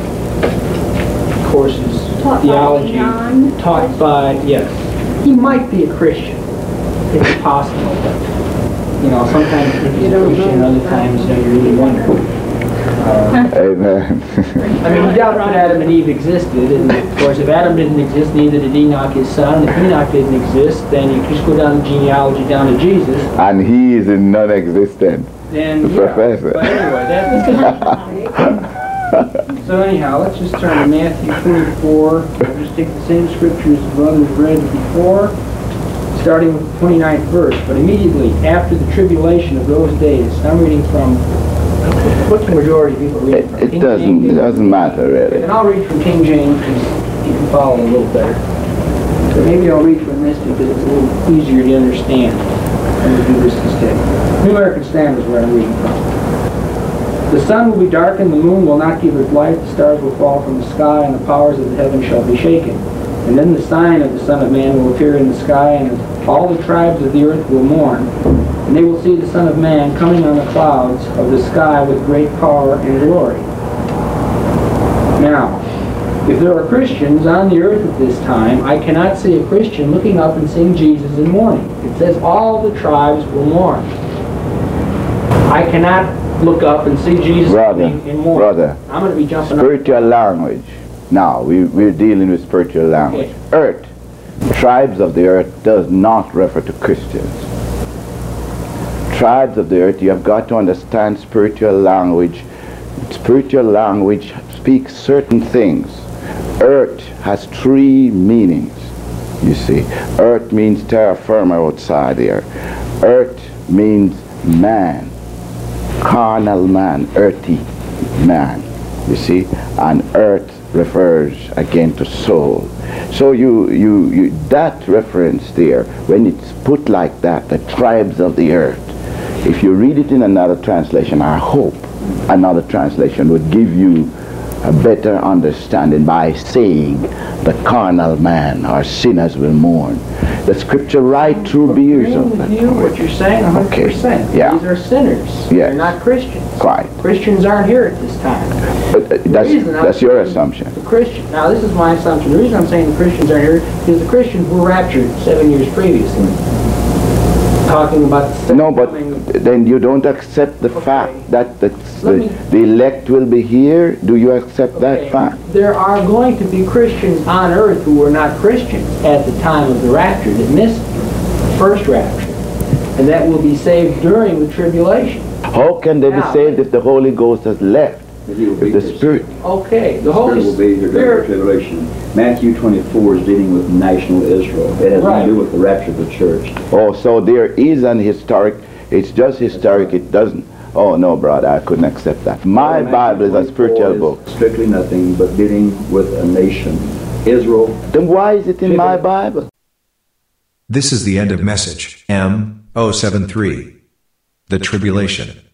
courses, theology, taught by, yes. He might be a Christian. It's possible, but, sometimes he's a Christian, other times you really wonder. Amen. I mean, we doubt that Adam and Eve existed, and of course, if Adam didn't exist, neither did Enoch, his son. If Enoch didn't exist, then you just go down the genealogy down to Jesus. And he is in non-existent. And Professor. But anyway, so anyhow, let's just turn to Matthew 24. We'll just take the same scriptures the brothers read before, starting with the 29th verse. But immediately after the tribulation of those days, I'm reading from. What's the majority of people read from? It doesn't matter really. And I'll read from King James because you can follow a little better. So maybe I'll read from this because it's a little easier to understand. And we'll do this instead. New American Standard is where I'm reading from. The sun will be darkened, the moon will not give its light, the stars will fall from the sky, and the powers of the heaven shall be shaken. And then the sign of the Son of Man will appear in the sky, and all the tribes of the earth will mourn. And they will see the Son of Man coming on the clouds of the sky with great power and glory. Now, if there are Christians on the earth at this time, I cannot see a Christian looking up and seeing Jesus in mourning. It says all the tribes will mourn. I cannot look up and see Jesus in mourning. Brother, I'm going to be jumping spiritual language. Now, we're dealing with spiritual language. Okay. Earth, tribes of the earth does not refer to Christians. Tribes of the earth, you have got to understand spiritual language. Spiritual language speaks certain things. Earth has three meanings, you see. Earth means terra firma outside here. Earth means man, carnal man, earthy man, you see. And earth refers again to soul. So you that reference there, when it's put like that, the tribes of the earth, if you read it in another translation, I hope another translation would give you a better understanding by saying the carnal man or sinners will mourn. The scripture right through beers of with you, what you're saying, 100%. Okay. Yeah. These are sinners. Yes. They're not Christians. Quite. Christians aren't here at this time. But that's your assumption. The Christian. Now, this is my assumption. The reason I'm saying the Christians aren't here is the Christians were raptured 7 years previously. Talking about the second No, but coming of- then you don't accept the fact that the elect will be here. Do you accept that Okay. fact? There are going to be Christians on earth who were not Christians at the time of the rapture, that missed the first rapture, and that will be saved during the tribulation. How can they be Now, saved if the Holy Ghost has left? If the Spirit... Okay, the Holy will be here during the Spirit. tribulation. Matthew 24 is dealing with national Israel. It has nothing to do with the rapture of the church. Oh, so there is an historic... It's just historic, it doesn't... Oh, no, brother, I couldn't accept that. My Matthew Bible is a 24 spiritual is book. strictly nothing but dealing with a nation. Israel. Then why is it in my Bible? This is the end of message M073. The Tribulation.